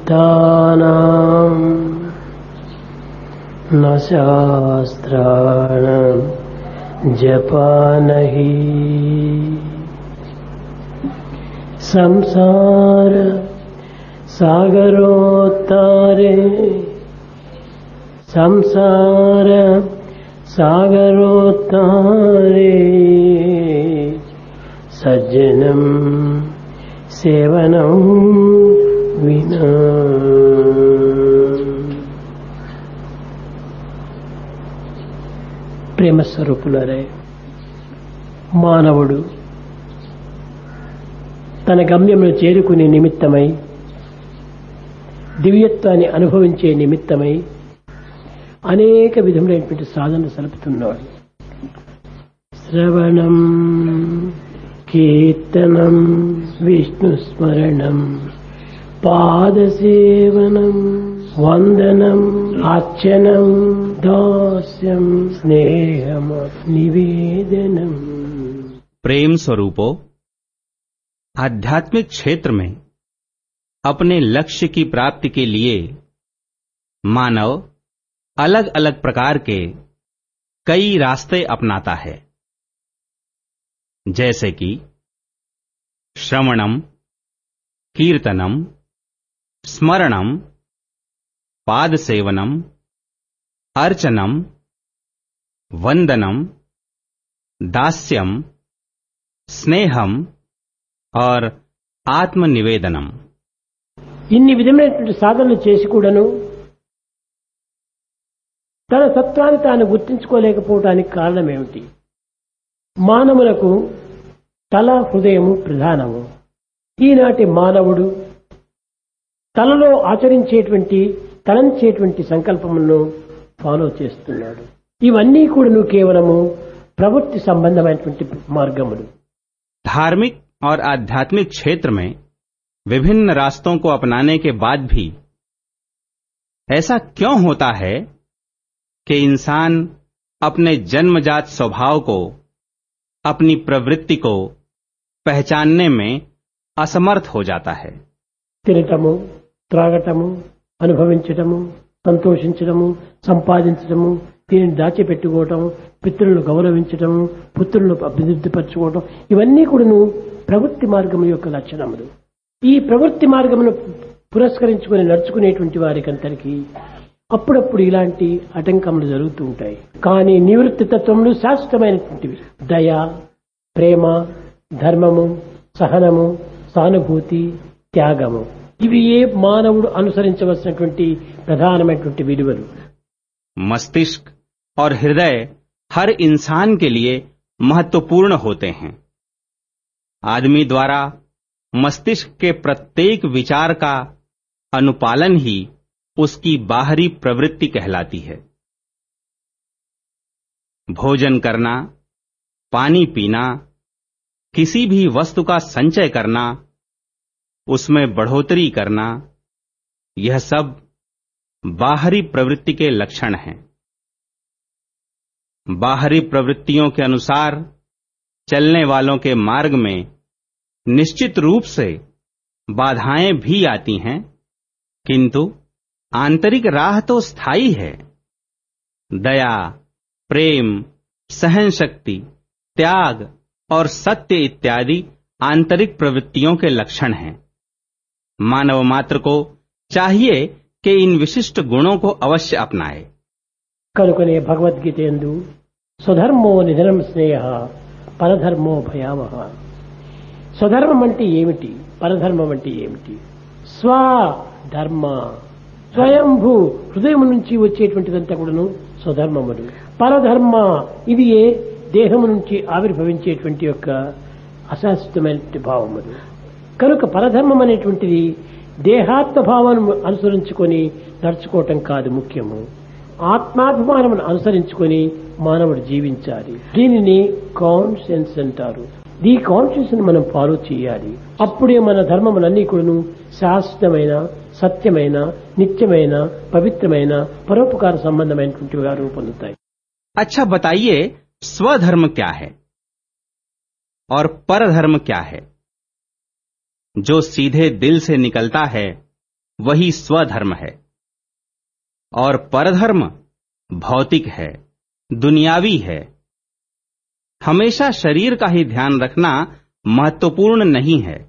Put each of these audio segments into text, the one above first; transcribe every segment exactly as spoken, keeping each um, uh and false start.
वेदानां न शास्त्राणां जपा नहीं संसार सागरोत्तारे संसार सागरोत्तारे सज्जनं सेवनं विना। ప్రేమ స్వరూపులరే, మానవుడు తన గమ్యమును చేరుకునే నిమిత్తమై, దివ్యత్వాన్ని అనుభవించే నిమిత్తమై అనేక విధములైనటువంటి సాధనలు సలుపుతున్నాడు. శ్రవణం, కీర్తనం, విష్ణు స్మరణం, పాదసేవనం, వందనం, అర్చనం, दास्यम स्नेहम निवेदनम। प्रेम स्वरूपो, आध्यात्मिक क्षेत्र में अपने लक्ष्य की प्राप्ति के लिए मानव अलग अलग प्रकार के कई रास्ते अपनाता है, जैसे कि श्रवणम, कीर्तनम, स्मरणम, पाद सेवनम, अर्चनम, वंदनम, दास्यम, स्नेहम और ఆత్మనివేదనం. ఇన్ని విధమైనటువంటి సాధనలు చేసి కూడాను తన సత్వాన్ని తాను గుర్తించుకోలేకపోవడానికి కారణం ఏమిటి? మానవులకు తల, హృదయము ప్రధానము. ఈనాటి మానవుడు తలలో ఆచరించేటువంటి, తలంచేటువంటి సంకల్పములను ఫాలో చేస్తున్నాడు. ఇవన్నీ కూడా నువ్వు కేవలము ప్రవృత్తి సంబంధమైనటువంటి మార్గములు. धार्मिक और आध्यात्मिक क्षेत्र में विभिन्न रास्तों को अपनाने के बाद भी ऐसा क्यों होता है कि इंसान अपने जन्मजात स्वभाव को, अपनी प्रवृत्ति को पहचानने में असमर्थ हो जाता है? తినటము, త్రాగటము, అనుభవించటము, సంతోషించడము, సంపాదించడము, దీనిని దాచిపెట్టుకోవటం, పితరులను గౌరవించటము, పుత్రులను అభివృద్ధిపరచుకోవటం, ఇవన్నీ కూడాను ప్రవృత్తి మార్గం యొక్క లక్షణములు. ఈ ప్రవృత్తి మార్గమును పురస్కరించుకుని నడుచుకునేటువంటి వారికంతరికి అప్పుడప్పుడు ఇలాంటి ఆటంకములు జరుగుతూ ఉంటాయి. కానీ నివృత్తి తత్వములు శాశ్వతమైనటువంటివి. దయ, ప్రేమ, ధర్మము, సహనము, సానుభూతి, త్యాగము, ఇవి ఏ మానవుడు అనుసరించవలసినటువంటి ప్రధానమైనటువంటి విలువలు. मस्तिष्क और हृदय हर इंसान के लिए महत्वपूर्ण होते हैं. आदमी द्वारा मस्तिष्क के प्रत्येक विचार का अनुपालन ही उसकी बाहरी प्रवृत्ति कहलाती है. भोजन करना, पानी पीना, किसी भी वस्तु का संचय करना, उसमें बढ़ोतरी करना, यह सब बाहरी प्रवृत्ति के लक्षण हैं. बाहरी प्रवृत्तियों के अनुसार चलने वालों के मार्ग में निश्चित रूप से बाधाएं भी आती हैं, किंतु आंतरिक राह तो स्थायी है. दया, प्रेम, सहन शक्ति, त्याग और सत्य इत्यादि आंतरिक प्रवृत्तियों के लक्षण हैं. मानव मात्र को चाहिए कि इन विशिष्ट गुणों को अवश्य अपनाए. కనుకనే భగవద్గీత యందు స్వధర్మో నిధనం స్నేహ పరధర్మో భయావహ. స్వధర్మం అంటే ఏమిటి? పరధర్మం అంటే ఏమిటి? స్వధర్మ, స్వయంభూ, హృదయం నుంచి వచ్చేటువంటిదంతా కూడాను స్వధర్మములు. పరధర్మ, ఇది ఏ దేహము నుంచి ఆవిర్భవించేటువంటి యొక్క అశాశ్వతమైన భావములు. కనుక పరధర్మం అనేటువంటిది దేహాత్మ భావాన్ని అనుసరించుకొని నడుచుకోవటం కాదు ముఖ్యము. ఆత్మాభిమానమును అనుసరించుకొని మానవుడు జీవించాలి. దీనిని కాన్షియన్స్ అంటారు. ఈ కాన్షియన్స్ ని మనం ఫాలో చేయాలి. అప్పుడే మన ధర్మములన్నీ కూడాను శాశ్వతమైన, సత్యమైన, నిత్యమైన, పవిత్రమైన, పరోపకార సంబంధమైనటువంటివిగా రూపొందుతాయి. अच्छा बताइए, स्वधर्म क्या है और परधर्म क्या है? जो सीधे दिल से निकलता है वही स्वधर्म है और परधर्म भौतिक है, दुनियावी है। हमेशा शरीर का ही ध्यान रखना महत्वपूर्ण नहीं है।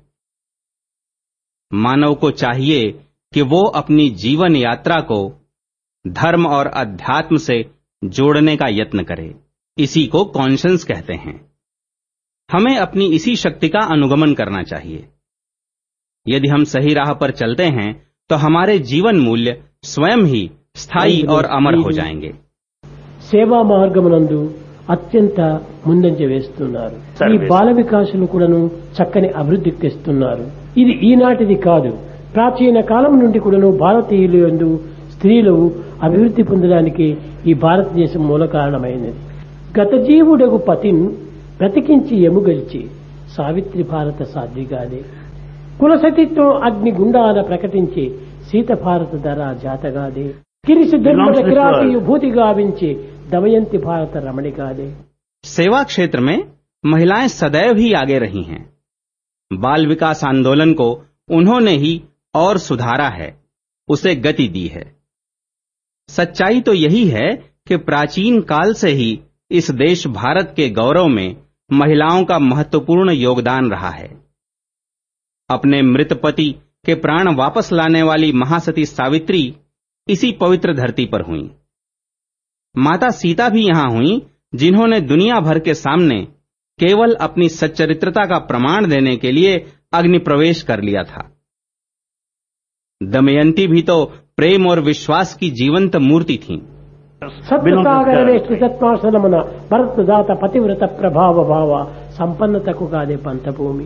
मानव को चाहिए कि वो अपनी जीवन यात्रा को धर्म और अध्यात्म से जोड़ने का यत्न करे। इसी को कॉन्शियस कहते हैं। हमें अपनी इसी शक्ति का अनुगमन करना चाहिए। यदि हम सही राह पर चलते हैं तो हमारे जीवन मूल्य स्वयं ही स्थायी और अमर हो जाएंगे। సేవా మార్గమునందు అత్యంత ముందంజ వేస్తున్నారు. ఈ బాల వికాసులు కూడాను చక్కని అభివృద్ధి తెస్తున్నారు. ఇది ఈనాటిది కాదు, ప్రాచీన కాలం నుండి కూడాను భారతీయులు యందు స్త్రీలు అభివృద్ధి పొందడానికి ఈ భారతదేశం మూల కారణమైనది. గత జీవుడగు పతిన్ బ్రతికించి ఎముగలిచి సావిత్రి భారత సాధ్విగాదే, కులసతిత్వం అగ్ని గుండాల ప్రకటించి సీత భారత ధర జాతగాదే, కిరిసి దుర్మద కిరాతి భూతి గావించి दमयंती भारत रमणिकादे। सेवा क्षेत्र में महिलाएं सदैव ही आगे रही हैं। बाल विकास आंदोलन को उन्होंने ही और सुधारा है, उसे गति दी है। सच्चाई तो यही है कि प्राचीन काल से ही इस देश भारत के गौरव में महिलाओं का महत्वपूर्ण योगदान रहा है। अपने मृत पति के प्राण वापस लाने वाली महासती सावित्री इसी पवित्र धरती पर हुई। माता सीता भी यहां हुई, जिन्होंने दुनिया भर के सामने केवल अपनी सच्चरित्रता का प्रमाण देने के लिए अग्नि प्रवेश कर लिया था। दमयंती भी तो प्रेम और विश्वास की जीवंत मूर्ति थी। सत्यसागरने स्थितत्वासनमन भरतदाता पतिव्रत प्रभाव भाव संपन्नतकु गादे पंतभूमि।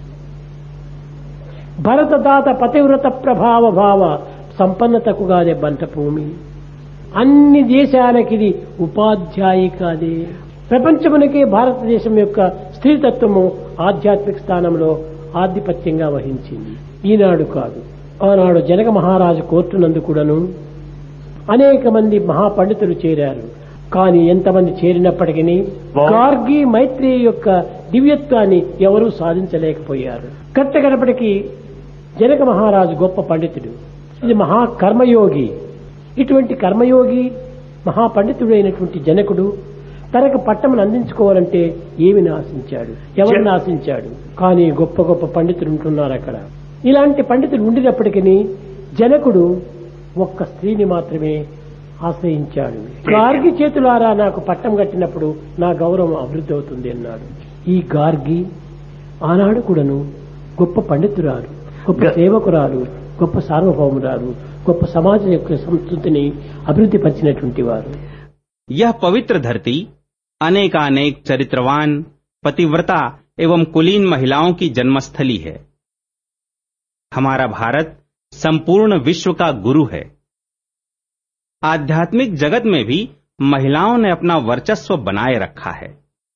भरतदाता पतिव्रत प्रभाव भाव संपन्नतकु गादे బంటభూమి। అన్ని దేశాలకి ఉపాధ్యాయికాదే। ప్రపంచమునకే భారతదేశం యొక్క స్త్రీతత్వము ఆధ్యాత్మిక స్థానంలో ఆధిపత్యంగా వహించింది। ఈనాడు కాదు, ఆనాడు జనక మహారాజు కోర్టునందు కూడాను అనేక మంది మహాపండితులు చేరారు. కానీ ఎంతమంది చేరినప్పటికీ గార్గి మైత్రి యొక్క దివ్యత్వాన్ని ఎవరూ సాధించలేకపోయారు. కట్టగడపటికి జనక మహారాజు గొప్ప పండితుడు, ఇది మహాకర్మయోగి. ఇటువంటి కర్మయోగి మహాపండితుడైనటువంటి జనకుడు తనకు పట్టమును అందించుకోవాలంటే ఏమిని ఆశించాడు, ఎవరిని ఆశించాడు? కానీ గొప్ప గొప్ప పండితులు ఉంటున్నారు అక్కడ. ఇలాంటి పండితులు ఉండినప్పటికీ జనకుడు ఒక్క స్త్రీని మాత్రమే ఆశ్రయించాడు. గార్గి చేతులారా నాకు పట్టం కట్టినప్పుడు నా గౌరవం అభివృద్ధి అవుతుంది అన్నాడు. ఈ గార్గి ఆనాడు కూడాను గొప్ప పండితురాలు, గొప్ప సేవకురాలు, గొప్ప సార్వభౌమురాలు, గొప్ప సమాజ యొక్క సంస్కృతిని అభివృద్ధి పరిచినటువంటి వారు. यह पवित्र धरती अनेकानेक चरित्रवान, पतिव्रता एवं कुलीन महिलाओं की जन्मस्थली है। हमारा भारत संपूर्ण विश्व का गुरु है। आध्यात्मिक जगत में भी महिलाओं ने अपना वर्चस्व बनाए रखा है।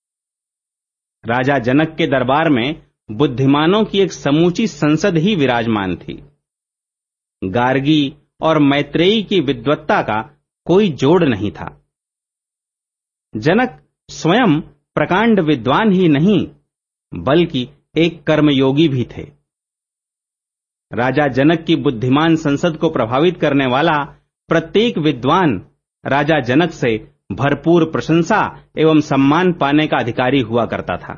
राजा जनक के दरबार में बुद्धिमानों की एक समूची संसद ही विराजमान थी। गार्गी और मैत्रेयी की विद्वत्ता का कोई जोड़ नहीं था। जनक स्वयं प्रकांड विद्वान ही नहीं बल्कि एक कर्मयोगी भी थे। राजा जनक की बुद्धिमान संसद को प्रभावित करने वाला प्रत्येक विद्वान राजा जनक से भरपूर प्रशंसा एवं सम्मान पाने का अधिकारी हुआ करता था।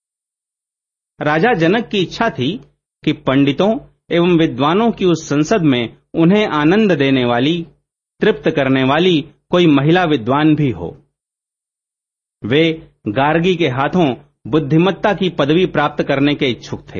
राजा जनक की इच्छा थी कि पंडितों एवं विद्वानों की उस संसद में उन्हें आनंद देने वाली, तृप्त करने वाली कोई महिला विद्वान भी हो। वे गार्गी के हाथों बुद्धिमत्ता की पदवी प्राप्त करने के इच्छुक थे।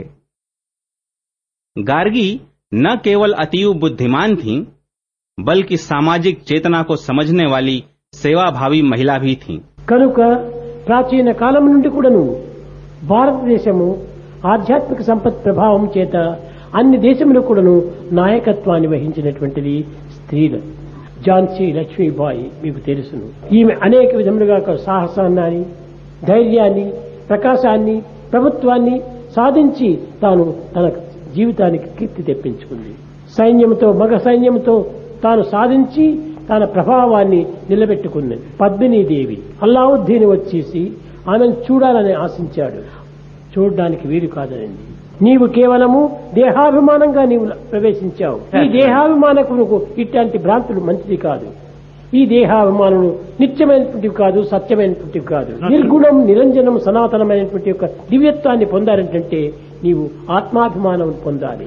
गार्गी न केवल अतीव बुद्धिमान थीं, बल्कि सामाजिक चेतना को समझने वाली सेवाभावी महिला भी थीं। కనుక ప్రాచీన కాలం నుండి కూడాను భారతదేశము ఆధ్యాత్మిక సంపత్ ప్రభావం చేత అన్ని దేశములు కూడాను నాయకత్వాన్ని వహించినటువంటిది స్త్రీలు. ఝాన్సీ లక్ష్మీబాయి మీకు తెలుసును. ఈమె అనేక విధములుగా సాహసాన్ని, ధైర్యాన్ని, ప్రకాశాన్ని, ప్రభుత్వాన్ని సాధించి తాను తన జీవితానికి కీర్తి తెప్పించుకుంది. సైన్యంతో, మగ సైన్యంతో తాను సాధించి తన ప్రభావాన్ని నిలబెట్టుకున్నది. పద్మినీదేవి అల్లావుద్దీన్ వచ్చేసి ఆమెను చూడాలని ఆశించాడు. చూడడానికి వీలు కాదనండి. నీవు కేవలము దేహాభిమానంగా నీవు ప్రవేశించావు. ఈ దేహాభిమానకులకు ఇట్లాంటి భ్రాంతులు మంచిది కాదు. ఈ దేహాభిమానులు నిత్యమైనటువంటివి కాదు, సత్యమైనటువంటివి కాదు. నిర్గుణం, నిరంజనం, సనాతనమైనటువంటి యొక్క దివ్యత్వాన్ని పొందాలంటే నీవు ఆత్మాభిమానం పొందాలి.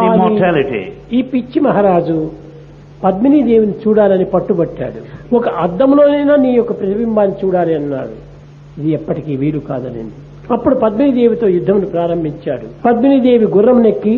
ఈ పిచ్చి మహారాజు పద్మినీదేవిని చూడాలని పట్టుబట్టాడు. ఒక అద్దంలోనైనా నీ యొక్క ప్రతిబింబాన్ని చూడాలి అన్నాడు. ఇది ఎప్పటికీ వీలు కాదనండి. అప్పుడు పద్మినీదేవితో యుద్ధమును ప్రారంభించాడు. పద్మినీదేవి గుర్రం నెక్కి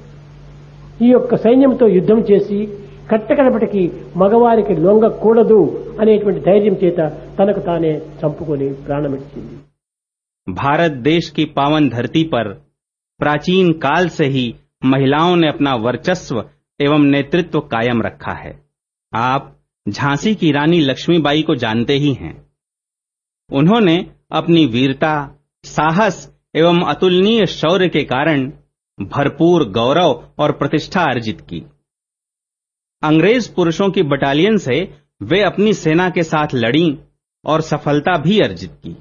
ఈ యొక్క సైన్యంతో యుద్ధం చేసి కట్టకడపటికి మగవారికి లొంగకూడదు అనేటువంటి ధైర్యం చేత తనకు తానే చంపుకొని ప్రాణమిచ్చింది. भारत देश की पावन धरती पर प्राचीन काल से ही महिलाओं ने अपना वर्चस्व एवं नेतृत्व कायम रखा है. आप झांसी की रानी लक्ष्मीबाई को जानते ही हैं. उन्होंने अपनी वीरता, साहस एवं अतुलनीय शौर्य के कारण भरपूर गौरव और प्रतिष्ठा अर्जित की. अंग्रेज पुरुषों की बटालियन से वे अपनी सेना के साथ लड़ी और सफलता भी अर्जित की.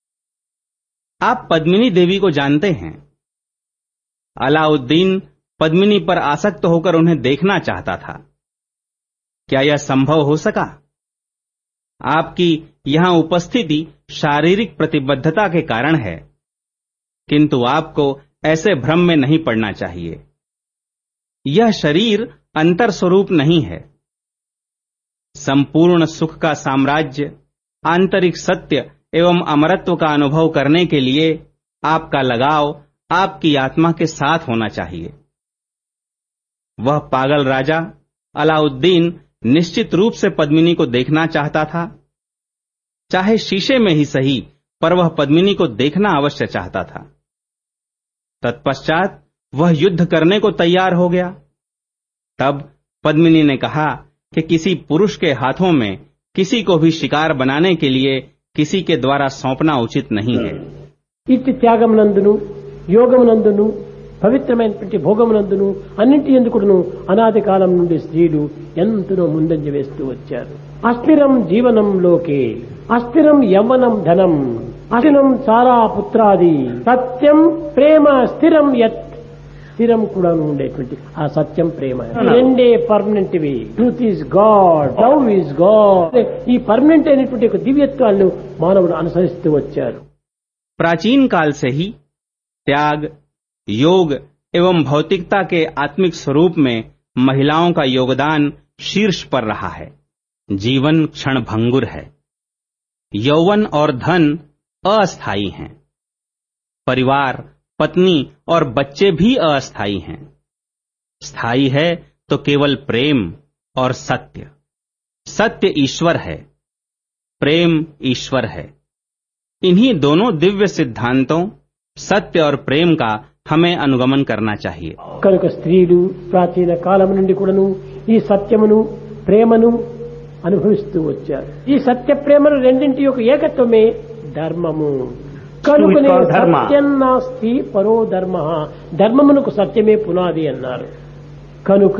आप पद्मिनी देवी को जानते हैं. अलाउद्दीन पद्मिनी पर आसक्त होकर उन्हें देखना चाहता था. क्या यह संभव हो सका? आपकी यहां उपस्थिति शारीरिक प्रतिबद्धता के कारण है, किंतु आपको ऐसे भ्रम में नहीं पड़ना चाहिए. यह शरीर अंतर स्वरूप नहीं है. संपूर्ण सुख का साम्राज्य, आंतरिक सत्य एवं अमरत्व का अनुभव करने के लिए आपका लगाव आपकी आत्मा के साथ होना चाहिए. वह पागल राजा अलाउद्दीन निश्चित रूप से पद्मिनी को देखना चाहता था. चाहे शीशे में ही सही, पर वह पद्मिनी को देखना अवश्य चाहता था. तत्पश्चात वह युद्ध करने को तैयार हो गया. तब पद्मिनी ने कहा कि किसी पुरुष के हाथों में किसी को भी शिकार बनाने के लिए किसी के द्वारा सौंपना उचित नहीं है. इति त्यागमुనందును యోగమునందును పవిత్రమైనటువంటి భోగమునందును అన్నింటి యందుకును అనాది కాలం నుండి స్త్రీలు ఎంతనో ముందంజ వేస్తూ వచ్చారు. అస్థిరం జీవనం లోకే, అస్థిరం యవ్వనం ధనం, అస్థిరం సారా పుత్రాది, సత్యం ప్రేమ స్థిరం యత్. స్థిరం కూడా ఉండేటువంటి ఆ సత్యం ప్రేమ రెండే పర్మనెంట్ వి. Truth is God, love is God. ఈ పర్మనెంట్ అయినటువంటి ఒక దివ్యత్వాలను మానవుడు అనుసరిస్తూ వచ్చారు. प्राचीन काल से ही त्याग, योग एवं भौतिकता के आत्मिक स्वरूप में महिलाओं का योगदान शीर्ष पर रहा है. जीवन क्षणभंगुर है. यौवन और धन अस्थायी हैं. परिवार, पत्नी और बच्चे भी अस्थायी हैं. स्थायी है तो केवल प्रेम और सत्य. सत्य ईश्वर है, प्रेम ईश्वर है. इन्हीं दोनों दिव्य सिद्धांतों सत्य और प्रेम का हमें अनुगमन करना चाहिए. కనుక స్త్రీలు ప్రాచీన కాలం నుండి కూడాను ఈ సత్యమును ప్రేమను అనుభవిస్తూ వచ్చారు. ఈ సత్య ప్రేమను రెండింటి యొక్క ఏకత్వమే ధర్మము. కనుకనే సత్యం నాస్తి పరో ధర్మ, ధర్మమునకు సత్యమే పునాది అన్నారు. కనుక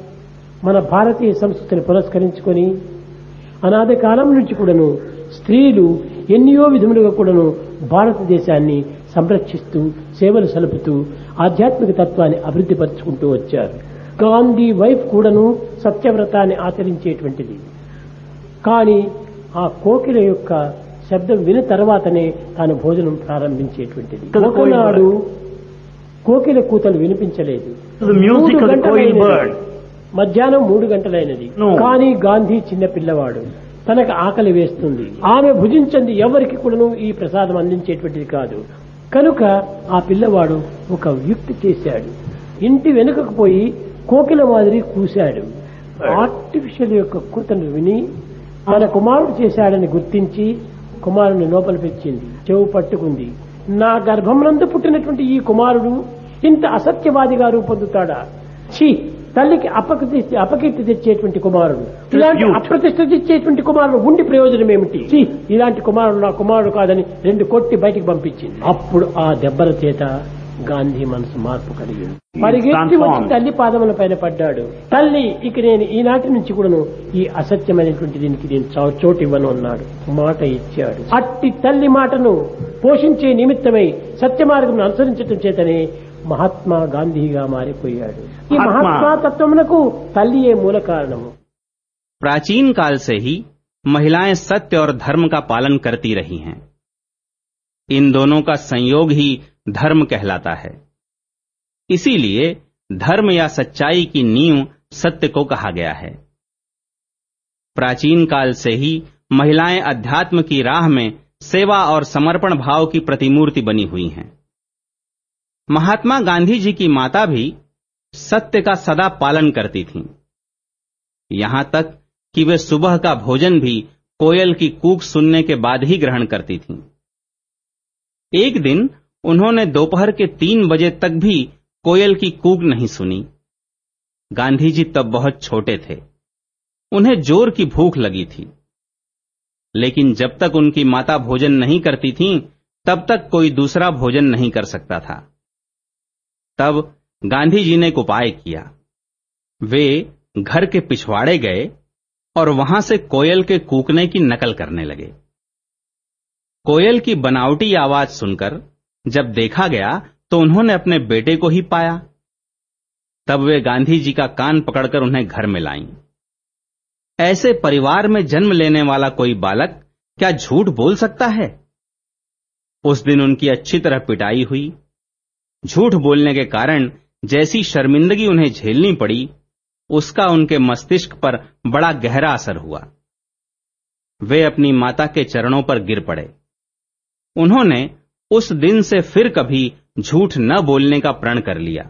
మన భారతీయ సంస్కృతిని పురస్కరించుకొని అనాది కాలం నుంచి కూడాను స్త్రీలు ఎన్నో విధములుగా కూడాను భారతదేశాన్ని సంరక్షిస్తూ సేవలు సలుపుతూ ఆధ్యాత్మిక తత్వాన్ని అభివృద్ధి పరుచుకుంటూ వచ్చారు. గాంధీ వైఫ్ కూడాను సత్యవ్రతాన్ని ఆచరించేటువంటిది. కానీ ఆ కోకిల యొక్క శబ్దం విని తర్వాతనే తాను భోజనం ప్రారంభించేటువంటిది. ఒకనాడు కోకిల కూతలు వినిపించలేదు. మధ్యాహ్నం మూడు గంటలైనది. కానీ గాంధీ చిన్న పిల్లవాడు, తనకు ఆకలి వేస్తుంది. ఆమె భుజించింది ఎవరికి కూడాను ఈ ప్రసాదం అందించేటువంటిది కాదు. కనుక ఆ పిల్లవాడు ఒక యుక్తి చేశాడు. ఇంటి వెనుకకు పోయి కోకిల మాదిరి కూశాడు. ఆర్టిఫిషియల్ యొక్క కూతను విని తన కుమారుడు చేశాడని గుర్తించి కుమారుని లోపల పెంచింది. చెవు పట్టుకుంది. నా గర్భమునందు పుట్టినటువంటి ఈ కుమారుడు ఇంత అసత్యవాదిగా రూపొందుతాడా? ఛీ, తల్లికి అపకీర్తి అపకీర్తి తెచ్చేటువంటి కుమారుడు, ఇలాంటి అప్రతిష్ట తెచ్చేటువంటి కుమారుడు ఉండి ప్రయోజనం ఏమిటి? ఇలాంటి కుమారుడు నా కుమారుడు కాదని రెండు కొట్టి బయటికి పంపించింది. అప్పుడు ఆ దెబ్బల చేత గాంధీ మనసు మార్పు కలిగింది. పరిగెత్తి వచ్చి తల్లి పాదముల పైన పడ్డాడు. తల్లి, ఇక నేను ఈనాటి నుంచి కూడాను ఈ అసత్యమైనటువంటి దీనికి నేను చోటు ఇవ్వను అన్నాడు. మాట ఇచ్చాడు. అట్టి తల్లి మాటను పోషించే నిమిత్తమై సత్య మార్గం అనుసరించడం చేతనే మహాత్మా గాంధీగా మారిపోయాడు. ఈ మహాత్మా మహాత్మా తత్వమునకు తల్లియే మూల కారణము. प्राचीन काल से ही महिलाएं सत्य और धर्म का पालन करती रही हैं. इन दोनों का संयोग ही धर्म कहलाता है. इसीलिए धर्म या सच्चाई की नींव सत्य को कहा गया है. प्राचीन काल से ही महिलाएं अध्यात्म की राह में सेवा और समर्पण भाव की प्रतिमूर्ति बनी हुई हैं. महात्मा गांधी जी की माता भी सत्य का सदा पालन करती थीं. यहां तक कि वे सुबह का भोजन भी कोयल की कूक सुनने के बाद ही ग्रहण करती थीं. एक दिन उन्होंने दोपहर के तीन बजे तक भी कोयल की कूक नहीं सुनी. गांधी जी तब बहुत छोटे थे. उन्हें जोर की भूख लगी थी. लेकिन जब तक उनकी माता भोजन नहीं करती थीं, तब तक कोई दूसरा भोजन नहीं कर सकता था. तब गांधी जी ने एक उपाय किया. वे घर के पिछवाड़े गए और वहां से कोयल के कूकने की नकल करने लगे. कोयल की बनावटी आवाज सुनकर जब देखा गया तो उन्होंने अपने बेटे को ही पाया. तब वे गांधी जी का कान पकड़कर उन्हें घर में लाईं. ऐसे परिवार में जन्म लेने वाला कोई बालक क्या झूठ बोल सकता है? उस दिन उनकी अच्छी तरह पिटाई हुई. झूठ बोलने के कारण जैसी शर्मिंदगी उन्हें झेलनी पड़ी, उसका उनके मस्तिष्क पर बड़ा गहरा असर हुआ. वे अपनी माता के चरणों पर गिर पड़े. उन्होंने उस दिन से फिर कभी झूठ न बोलने का प्रण कर लिया.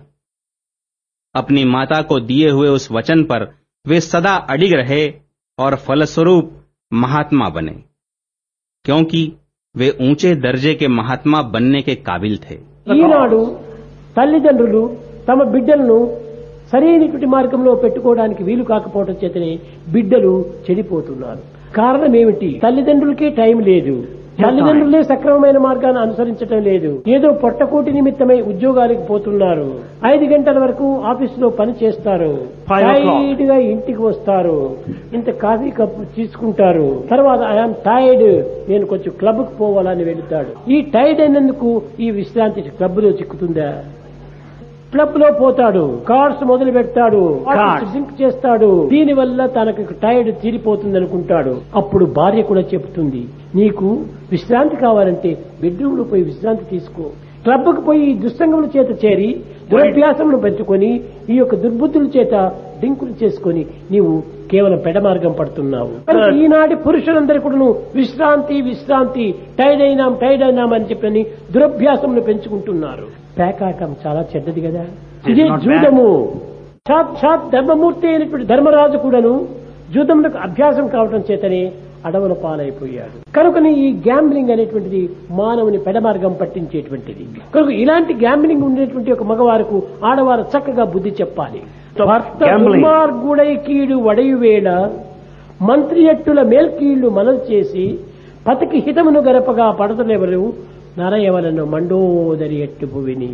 अपनी माता को दिए हुए उस वचन पर वे सदा अडिग रहे और फलस्वरूप महात्मा बने, क्योंकि वे ऊंचे दर्जे के महात्मा बनने के काबिल थे. ఈనాడు తల్లిదండ్రులు తమ బిడ్డలను సరైనటువంటి మార్గంలో పెట్టుకోవడానికి వీలు కాకపోవడం చేతనే బిడ్డలు చెడిపోతున్నారు. కారణం ఏమిటి? తల్లిదండ్రులకే టైం లేదు. తల్లిదండ్రులే సక్రమమైన మార్గాన్ని అనుసరించడం లేదు. ఏదో పొట్టకోటి నిమిత్తమై ఉద్యోగాలకు పోతున్నారు. ఐదు గంటల వరకు ఆఫీసులో పని చేస్తారు. టైర్డ్ గా ఇంటికి వస్తారు. ఇంత కాఫీ కప్పు తీసుకుంటారు. తర్వాత ఐఎమ్ టైర్డ్, నేను కొంచెం క్లబ్ కు పోవాలని వెళుతాడు. ఈ టైర్డ్ అయినందుకు ఈ విశ్రాంతి క్లబ్ లో చిక్కుతుందా? క్లబ్ లో పోతాడు, కార్డ్స్ మొదలు పెడతాడు, డ్రింక్ చేస్తాడు. దీని వల్ల తనకు టైర్డ్ తీరిపోతుంది అనుకుంటాడు. అప్పుడు భార్య కూడా చెబుతుంది, నీకు విశ్రాంతి కావాలంటే బెడ్రూమ్ లో పోయి విశ్రాంతి తీసుకో. క్లబ్ కు పోయి దుస్సంగముల చేత చేరి దురభ్యాసములు పెంచుకొని ఈ యొక్క దుర్బుద్ధుల చేత డ్రింకులు చేసుకొని నీవు కేవలం పెడమార్గం పడుతున్నావు. ఈనాటి పురుషులందరూ కూడా విశ్రాంతి విశ్రాంతి టైర్డ్ అయినాం టైర్డ్ అయినాం అని చెప్పని దురభ్యాసములు పెంచుకుంటున్నారు. పేకాటం చాలా చెడ్డది కదా. ఇదే జూదము. సాక్షాత్ ధర్మమూర్తి అయినటువంటి ధర్మరాజు కూడాను జూదములకు అభ్యాసం కావడం చేతనే అడవుల పాలైపోయాడు. కనుకని ఈ గ్యాంబ్లింగ్ అనేటువంటిది మానవుని పెడమార్గం పట్టించేటువంటిది. కనుక ఇలాంటి గ్యాంబ్లింగ్ ఉండేటువంటి ఒక మగవారికి ఆడవారు చక్కగా బుద్ధి చెప్పాలి. భర్త దుర్మార్గుడై కీడు వడయు వేళ మంత్రి ఎట్టుల మేల్కీళ్లు మనలు చేసి పతికి హితమును గరపగా పడతలెవరు నరయవలను మండోదరి ఎట్టు భువిని.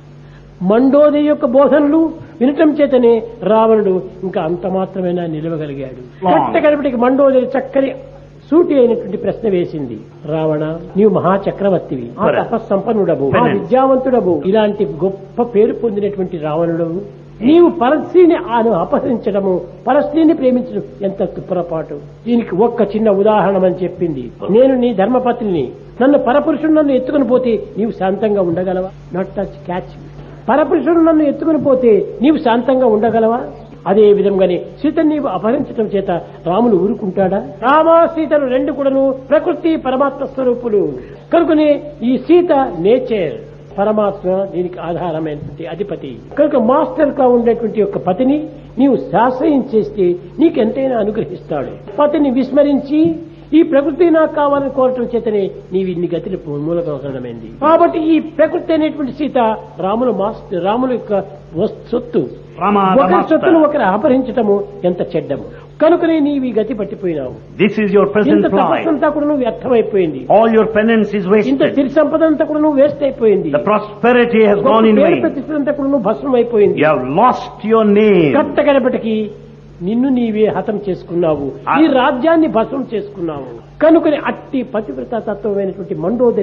మండోదరి యొక్క బోధనలు వినటం చేతనే రావణుడు ఇంకా అంత మాత్రమేనా నిలవగలిగాడు. కట్టగడపటికి మండోదరి చక్కని సూటి అయినటువంటి ప్రశ్న వేసింది. రావణ, నీవు మహాచక్రవర్తివి, ఆ తపస్సంపన్నుడవు, ఆ విద్యావంతుడవు, ఇలాంటి గొప్ప పేరు పొందినటువంటి రావణుడు నీవు పరస్త్రీని ఆను అపహరించడము, పరస్త్రీని ప్రేమించడం ఎంత తుప్పరపాటు. దీనికి ఒక్క చిన్న ఉదాహరణ అని చెప్పింది. నేను నీ ధర్మపత్నిని, నన్ను పరపురుషుడు నన్ను ఎత్తుకుని పోతే నీవు శాంతంగా ఉండగలవా? Not touch catch. పరపురుషుడు నన్ను ఎత్తుకుని పోతే నీవు శాంతంగా ఉండగలవా? అదే విధంగానే సీతను నీవు అపహరించడం చేత రాములు ఊరుకుంటాడా? రామ సీతలు రెండు కూడాను ప్రకృతి పరమాత్మ స్వరూపులు. కనుకనే ఈ సీత నేచర్, పరమాత్మ దీనికి ఆధారమైనటువంటి అధిపతి. కనుక మాస్టర్ గా ఉండేటువంటి యొక్క పతిని నీవు శాస్త్రయం చేస్తే నీకెంతైనా అనుగ్రహిస్తాడు. పతిని విస్మరించి ఈ ప్రకృతి నాకు కావాలని కోరటం చేతనే నీవు ఇన్ని గతులు మూలకమైంది. కాబట్టి ఈ ప్రకృతి అనేటువంటి సీత రాముల మాస్టర్, రాముల యొక్క సొత్తు. ఒకరి సొత్తును ఒకరు అపహరించటము ఎంత చెడ్డము. కనుకనే నీవు ఈ గతి పట్టిపోయినావు. This is your present plight. తపస్సంతా కూడా నువ్వు వ్యర్థమైపోయింది. All your penance is wasted. ఇంత సిరి సంపద అంతా కూడా నువ్వు వేస్ట్ అయిపోయింది. The prosperity has gone in vain. ప్రతిష్టంతా కూడా నువ్వు భస్మం అయిపోయింది. You have lost your name. కట్టగడపటికి నిన్ను నీవే హతం చేసుకున్నావు, ఈ రాజ్యాన్ని భస్మం చేసుకున్నావు. కనుకని అట్టి పతివ్రత తత్వమైనటువంటి మండోదరి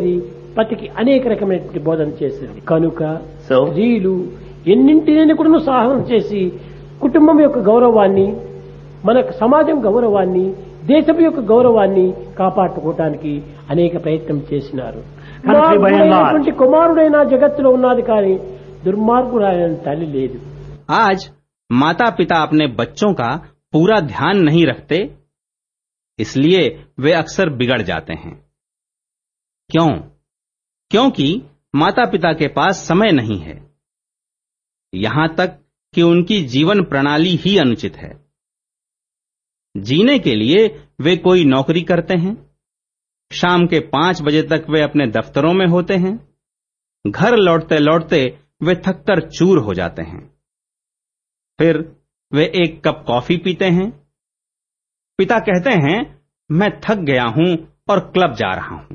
పతికి అనేక రకమైనటువంటి బోధన చేసింది. కనుక So, స్త్రీలు ఎన్నింటినైనా కూడా సాహసం చేసి కుటుంబం యొక్క గౌరవాన్ని, మన సమాజం గౌరవాన్ని, దేశం యొక్క గౌరవాన్ని కాపాడుకోవటానికి అనేక ప్రయత్నం చేసినారు. Country by and large. మార్గుడైనటువంటి కుమారుడైన జగత్తులో ఉన్నది కానీ దుర్మార్గుడైన తల్లి లేదు. आज माता पिता अपने बच्चों का पूरा ध्यान नहीं रखते, इसलिए वे अक्सर बिगड़ जाते हैं. क्यों? क्योंकि माता पिता के पास समय नहीं है, यहां तक कि उनकी जीवन प्रणाली ही अनुचित है. जीने के लिए वे कोई नौकरी करते हैं, शाम के पांच बजे तक वे अपने दफ्तरों में होते हैं, घर लौटते लौटते वे थककर चूर हो जाते हैं. फिर वे एक कप कॉफी पीते हैं. पिता कहते हैं, मैं थक गया हूं और क्लब जा रहा हूं.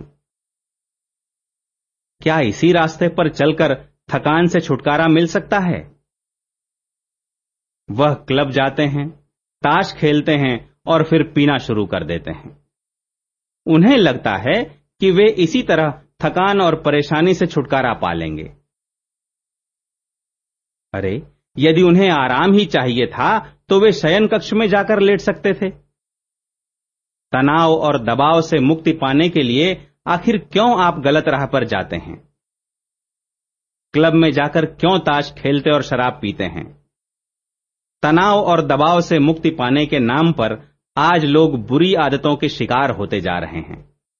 क्या इसी रास्ते पर चलकर थकान से छुटकारा मिल सकता है? वह क्लब जाते हैं, ताश खेलते हैं और फिर पीना शुरू कर देते हैं. उन्हें लगता है कि वे इसी तरह थकान और परेशानी से छुटकारा पा लेंगे. अरे, यदि उन्हें आराम ही चाहिए था तो वे शयन कक्ष में जाकर लेट सकते थे. तनाव और दबाव से मुक्ति पाने के लिए आखिर क्यों आप गलत राह पर जाते हैं? क्लब में जाकर क्यों ताश खेलते और शराब पीते हैं? तनाव और दबाव से मुक्ति पाने के नाम पर आज लोग बुरी आदतों के शिकार होते जा रहे हैं.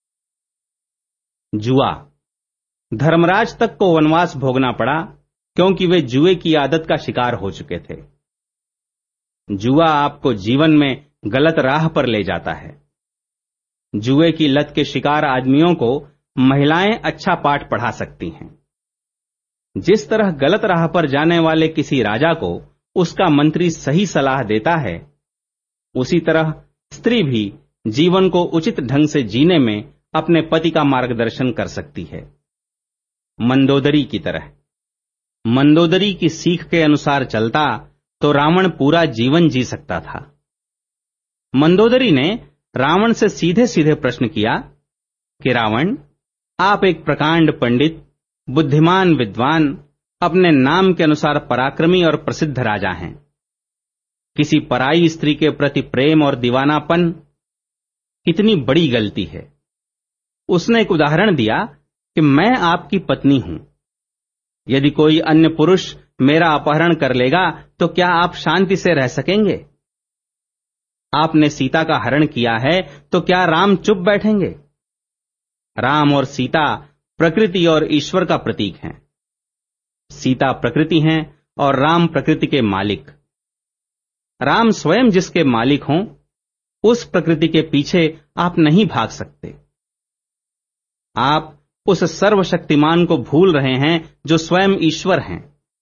जुआ. धर्मराज तक को वनवास भोगना पड़ा क्योंकि वे जुए की आदत का शिकार हो चुके थे. जुआ आपको जीवन में गलत राह पर ले जाता है. जुए की लत के शिकार आदमियों को महिलाएं अच्छा पाठ पढ़ा सकती हैं. जिस तरह गलत राह पर जाने वाले किसी राजा को उसका मंत्री सही सलाह देता है, उसी तरह स्त्री भी जीवन को उचित ढंग से जीने में अपने पति का मार्गदर्शन कर सकती है. मंदोदरी की तरह. मंदोदरी की सीख के अनुसार चलता तो रावण पूरा जीवन जी सकता था. मंदोदरी ने रावण से सीधे सीधे प्रश्न किया कि रावण, आप एक प्रकांड पंडित, बुद्धिमान विद्वान, अपने नाम के अनुसार पराक्रमी और प्रसिद्ध राजा हैं. किसी पराई स्त्री के प्रति प्रेम और दीवानापन कितनी बड़ी गलती है. उसने एक उदाहरण दिया कि मैं आपकी पत्नी हूं. यदि कोई अन्य पुरुष मेरा अपहरण कर लेगा तो क्या आप शांति से रह सकेंगे? आपने सीता का हरण किया है तो क्या राम चुप बैठेंगे? राम और सीता प्रकृति और ईश्वर का प्रतीक हैं. सीता प्रकृति हैं और राम प्रकृति के मालिक. राम स्वयं जिसके मालिक हों, उस प्रकृति के पीछे आप नहीं भाग सकते. आप उस सर्वशक्तिमान को भूल रहे हैं जो स्वयं ईश्वर हैं.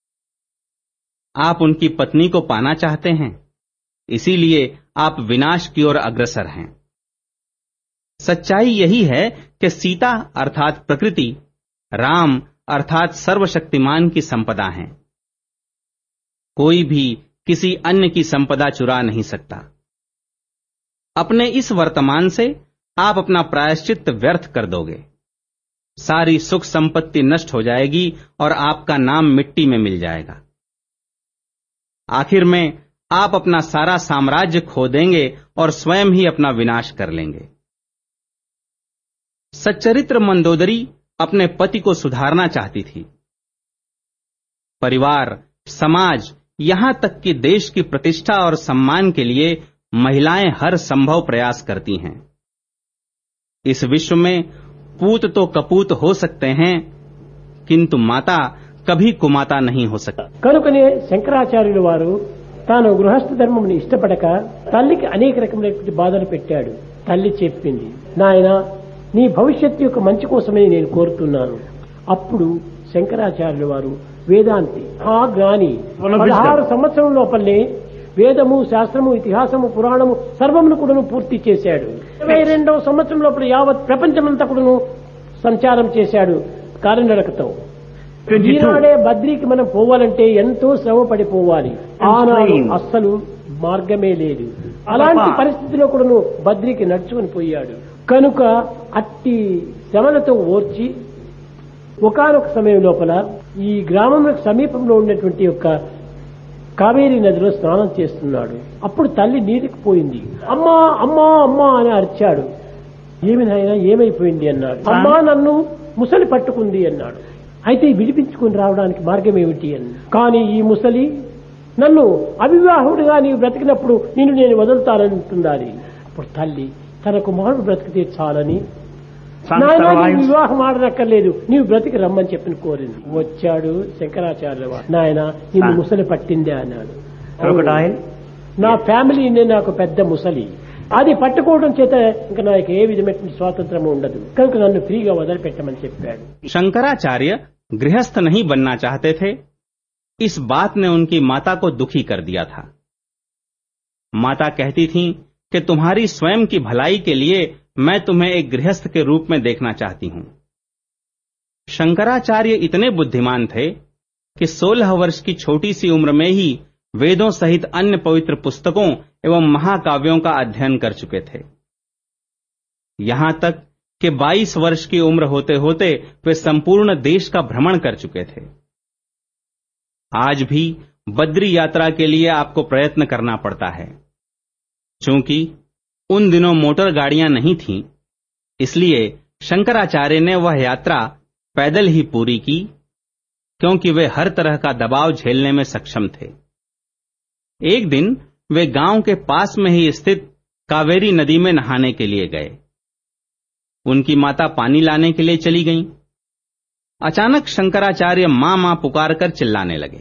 आप उनकी पत्नी को पाना चाहते हैं, इसीलिए आप विनाश की ओर अग्रसर हैं. सच्चाई यही है कि सीता अर्थात प्रकृति, राम अर्थात सर्वशक्तिमान की संपदा हैं. कोई भी किसी अन्य की संपदा चुरा नहीं सकता. अपने इस वर्तमान से आप अपना प्रायश्चित व्यर्थ कर दोगे. सारी सुख संपत्ति नष्ट हो जाएगी और आपका नाम मिट्टी में मिल जाएगा. आखिर में आप अपना सारा साम्राज्य खो देंगे और स्वयं ही अपना विनाश कर लेंगे. सच्चरित्र मंदोदरी अपने पति को सुधारना चाहती थी. परिवार, समाज, यहां तक कि देश की प्रतिष्ठा और सम्मान के लिए महिलाएं हर संभव प्रयास करती हैं. इस विश्व में पूत तो कपूत हो सकते हैं, किंतु माता कभी कुमाता नहीं हो सकती. కనుకనే శంకరాచార్యుల వారు తాను గృహస్థ ధర్మముని ఇష్టపడక తల్లికి అనేక రకమైనటువంటి బాధలు పెట్టాడు. తల్లి చెప్పింది, నాయన నీ భవిష్యత్తు యొక్క మంచి కోసమే నేను కోరుతున్నాను. అప్పుడు శంకరాచార్యుల వారు వేదాంతి, ఆ జ్ఞాని, పదహారు సంవత్సరం లోపలనే వేదము, శాస్త్రము, ఇతిహాసము, పురాణము సర్వమును కూడాను పూర్తి చేశాడు. ఇరవై రెండవ సంవత్సరం లోపల యావత్ ప్రపంచమంతా కూడాను సంచారం చేశాడు కాలినడకతో. ఈనాడే బద్రీకి మనం పోవాలంటే ఎంతో శ్రమ పడిపోవాలి. ఆనాడు అస్సలు మార్గమే లేదు. అలాంటి పరిస్థితిలో కూడాను బద్రీకి నడుచుకుని పోయాడు. కనుక అట్టి శ్రమలతో ఓర్చి ఒకానొక సమయం లోపల ఈ గ్రామం సమీపంలో ఉన్నటువంటి యొక్క కావేరీ నదిలో స్నానం చేస్తున్నాడు. అప్పుడు తల్లి నీటికి పోయింది. అమ్మా అమ్మా అమ్మా అని అరిచాడు. ఏమి నాయనా ఏమైపోయింది అన్నాడు. అమ్మా నన్ను ముసలి పట్టుకుంది అన్నాడు. అయితే విడిపించుకుని రావడానికి మార్గం ఏమిటి అని. కానీ ఈ ముసలి నన్ను అవివాహుడిగా నీవు బ్రతికినప్పుడు నిన్ను నేను వదులుతానంటుండాలి. అప్పుడు తల్లి తన కుమారుడు బ్రతికితే చాలని, నాయనా నీవు వివాహం ఆడనక్కర్లేదు, నీవు బ్రతికి రమ్మని చెప్పిన కోరింది. వచ్చాడు శంకరాచార్యుల వారు. నాయన నిన్ను ముసలి పట్టిందే అన్నాడు. నా ఫ్యామిలీనే నాకు పెద్ద ముసలి, అది పట్టుకోవడం చేత ఇంకా నాకు ఏ విధమైన స్వాతంత్రం ఉండదు, కనుక నన్ను ఫ్రీగా వదిలిపెట్టమని చెప్పాడు. शंकराचार्य गृहस्थ नहीं बनना चाहते थे. इस बात ने उनकी माता को दुखी कर दिया था. माता कहती थीं कि तुम्हारी स्वयं की भलाई के लिए मैं तुम्हें एक गृहस्थ के रूप में देखना चाहती हूं. शंकराचार्य इतने बुद्धिमान थे कि सोलह वर्ष की छोटी सी उम्र में ही वेदों सहित अन्य पवित्र पुस्तकों एवं महाकाव्यों का अध्ययन कर चुके थे. यहां तक कि बाईस वर्ष की उम्र होते होते वे संपूर्ण देश का भ्रमण कर चुके थे. आज भी बद्री यात्रा के लिए आपको प्रयत्न करना पड़ता है. चूंकि उन दिनों मोटर गाड़ियां नहीं थीं, इसलिए शंकराचार्य ने वह यात्रा पैदल ही पूरी की, क्योंकि वे हर तरह का दबाव झेलने में सक्षम थे. एक दिन वे गांव के पास में ही स्थित कावेरी नदी में नहाने के लिए गए. उनकी माता पानी लाने के लिए चली गईं. अचानक शंकराचार्य मां मां पुकारकर चिल्लाने लगे.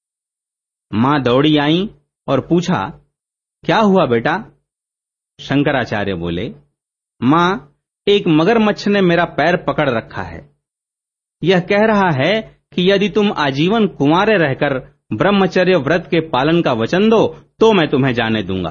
मां दौड़ी आईं और पूछा, क्या हुआ बेटा? शंकराचार्य बोले, मां, एक मगरमच्छ ने मेरा पैर पकड़ रखा है. यह कह रहा है कि यदि तुम आजीवन कुंवारे रहकर ब्रह्मचर्य व्रत के पालन का वचन दो तो मैं तुम्हें जाने दूंगा.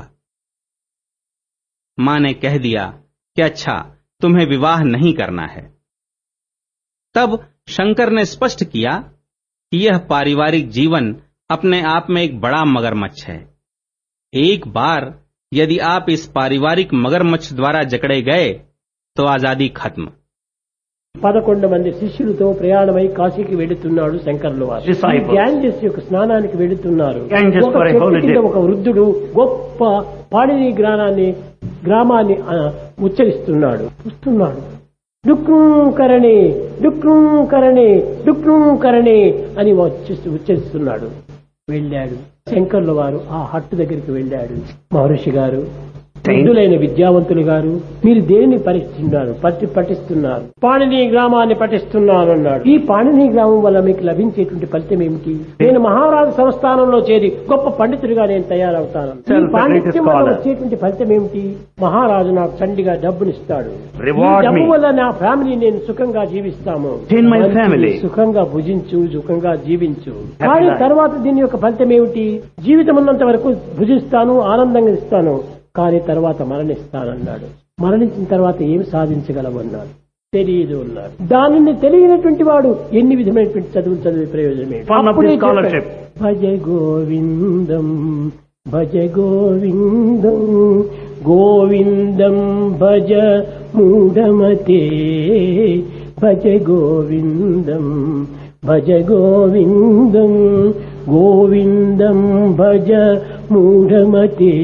मां ने कह दिया कि अच्छा, तुम्हें विवाह नहीं करना है. तब शंकर ने स्पष्ट किया कि यह पारिवारिक जीवन अपने आप में एक बड़ा मगरमच्छ है. एक बार यदि आप इस पारिवारिक मगरमच्छ द्वारा जकड़े गए तो आजादी खत्म. పదకొండు మంది శిష్యులతో ప్రయాణమై కాశీకి వెళుతున్నాడు శంకరుల వారు. గ్యాంజెస్ యొక్క స్నానానికి వెళుతున్నారు. ఒక వృద్ధుడు గొప్ప పాణిని గ్రామాన్ని గ్రామాన్ని ఉచ్చరిస్తున్నాడు వస్తున్నాడు డుక్రూకరణే డుక్రూకరణే డుక్రూకరణే అని ఉచ్చరిస్తున్నాడు. వెళ్ళాడు శంకరుల వారు. ఆ హట్టు దగ్గరికి వెళ్ళాడు. మహర్షి గారు, వృద్ధులైన విద్యావంతులు గారు, మీరు దేనిని పఠిస్తున్నారు పట్టి పఠిస్తున్నారు పాణిని గ్రామాన్ని పఠిస్తున్నాను అన్నాడు. ఈ పాణిని గ్రామం వల్ల మీకు లభించేటువంటి ఫలితం ఏమిటి? నేను మహారాజు సంస్థానంలో చేరి గొప్ప పండితుడిగా నేను తయారవుతాను. ఈ పాండిత్యం వల్ల వచ్చేటువంటి ఫలితం ఏమిటి? మహారాజు నాకు చండిగా డబ్బునిస్తాడు. ఈ డబ్బు వల్ల నా ఫ్యామిలీ నేను సుఖంగా జీవిస్తాము. సుఖంగా భుజించు, సుఖంగా జీవించు. కానీ తర్వాత దీని యొక్క ఫలితం ఏమిటి? జీవితం ఉన్నంత వరకు భుజిస్తాను, ఆనందంగా ఇస్తాను, కానీ తర్వాత మరణిస్తానన్నాడు. మరణించిన తర్వాత ఏమి సాధించగలమన్నాడు. తెలియదు అన్నాడు. దానిని తెలియనటువంటి వాడు ఎన్ని విధమైనటువంటి చదువులు చదివే ప్రయోజనమే. భజ గోవిందం భజ గోవిందం గోవిందం భజ మూఢమతే భజ గోవిందం భజ గోవిందం గోవిందం భజ మూఢమతే.